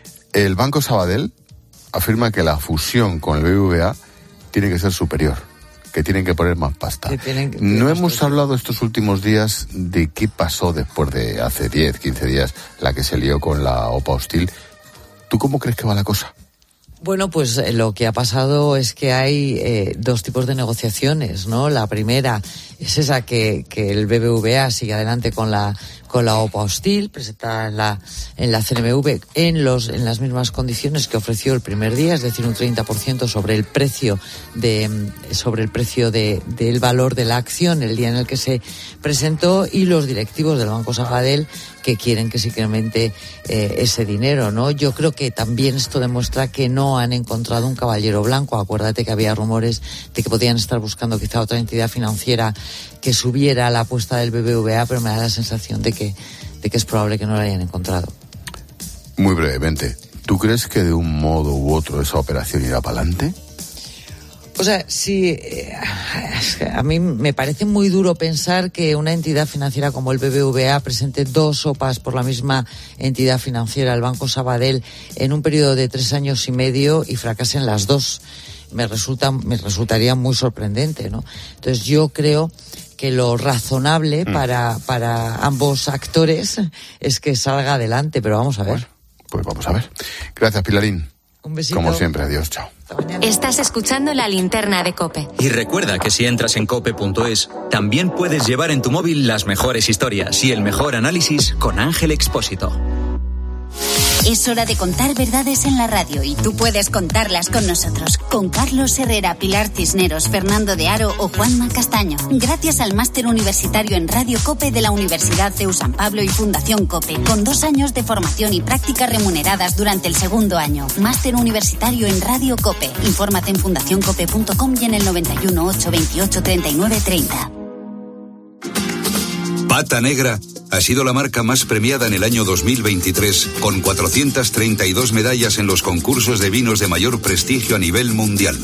El Banco Sabadell afirma que la fusión con el BBVA tiene que ser superior, que tienen que poner más pasta. No hemos hablado estos últimos días de qué pasó después de hace 10, 15 días, la que se lió con la OPA hostil. ¿Tú cómo crees que va la cosa? Bueno, pues lo que ha pasado es que hay dos tipos de negociaciones, ¿no? La primera es esa que el BBVA sigue adelante con la OPA hostil, presentada en la CNMV en las mismas condiciones que ofreció el primer día, es decir, un 30% sobre el precio del valor de la acción el día en el que se presentó, y los directivos del Banco Sabadell que quieren que se incremente ese dinero, ¿no? Yo creo que también esto demuestra que no han encontrado un caballero blanco. Acuérdate que había rumores de que podían estar buscando quizá otra entidad financiera que subiera la apuesta del BBVA, pero me da la sensación de que es probable que no la hayan encontrado. Muy brevemente, ¿tú crees que de un modo u otro esa operación irá para adelante? O sea, sí, a mí me parece muy duro pensar que una entidad financiera como el BBVA presente dos OPAs por la misma entidad financiera, el Banco Sabadell, en un periodo de 3 años y medio y fracasen las dos. Me resultaría muy sorprendente, ¿no? Entonces yo creo que lo razonable para ambos actores es que salga adelante, pero vamos a ver. Bueno, pues vamos a ver. Gracias, Pilarín. Un besito. Como siempre, adiós, chao. Estás escuchando La Linterna de COPE. Y recuerda que si entras en cope.es, también puedes llevar en tu móvil las mejores historias y el mejor análisis con Ángel Expósito. Es hora de contar verdades en la radio y tú puedes contarlas con nosotros. Con Carlos Herrera, Pilar Cisneros, Fernando de Aro o Juanma Castaño. Gracias al máster universitario en Radio COPE de la Universidad CEU San Pablo y Fundación COPE. Con 2 años de formación y prácticas remuneradas durante el segundo año. Máster universitario en Radio COPE. Infórmate en fundacioncope.com y en el 91 828 39 30. Pata Negra ha sido la marca más premiada en el año 2023, con 432 medallas en los concursos de vinos de mayor prestigio a nivel mundial.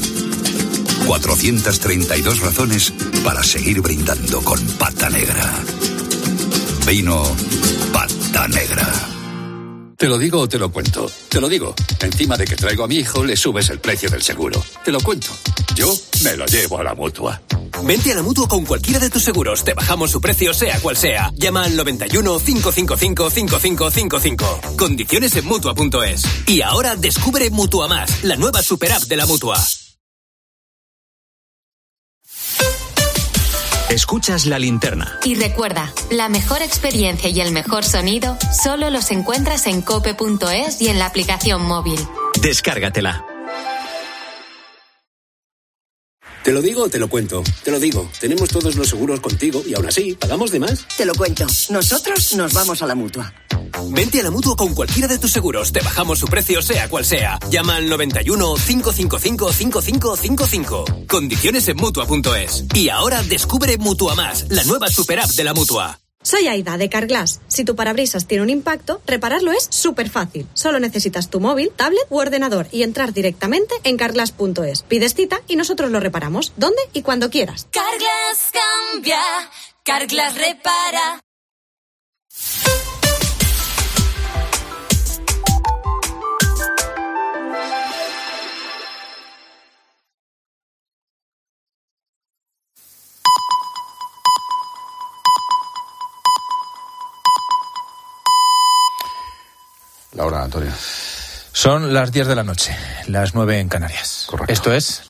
432 razones para seguir brindando con Pata Negra. vino Pata Negra. Te lo digo o te lo cuento. Te lo digo. Encima de que traigo a mi hijo, le subes el precio del seguro. Te lo cuento. Yo me lo llevo a la Mutua. Vente a la Mutua con cualquiera de tus seguros. Te bajamos su precio, sea cual sea. Llama al 91 555 5555. Condiciones en Mutua.es. Y ahora descubre Mutua Más, la nueva super app de la Mutua. Escuchas La Linterna. Y recuerda, la mejor experiencia y el mejor sonido solo los encuentras en cope.es y en la aplicación móvil. Descárgatela. Te lo digo o te lo cuento. Te lo digo. Tenemos todos los seguros contigo y aún así, ¿pagamos de más? Te lo cuento. Nosotros nos vamos a la Mutua. Vente a la Mutua con cualquiera de tus seguros. Te bajamos su precio, sea cual sea. Llama al 91 555 5555. Condiciones en Mutua.es. Y ahora descubre Mutua Más, la nueva super app de la Mutua. Soy Aida, de Carglass. Si tu parabrisas tiene un impacto, repararlo es súper fácil. Solo necesitas tu móvil, tablet u ordenador y entrar directamente en carglass.es. Pides cita y nosotros lo reparamos, donde y cuando quieras. Carglass cambia, Carglass repara. La hora, Antonio. Son las 10 de la noche, las 9 en Canarias. Correcto. Esto es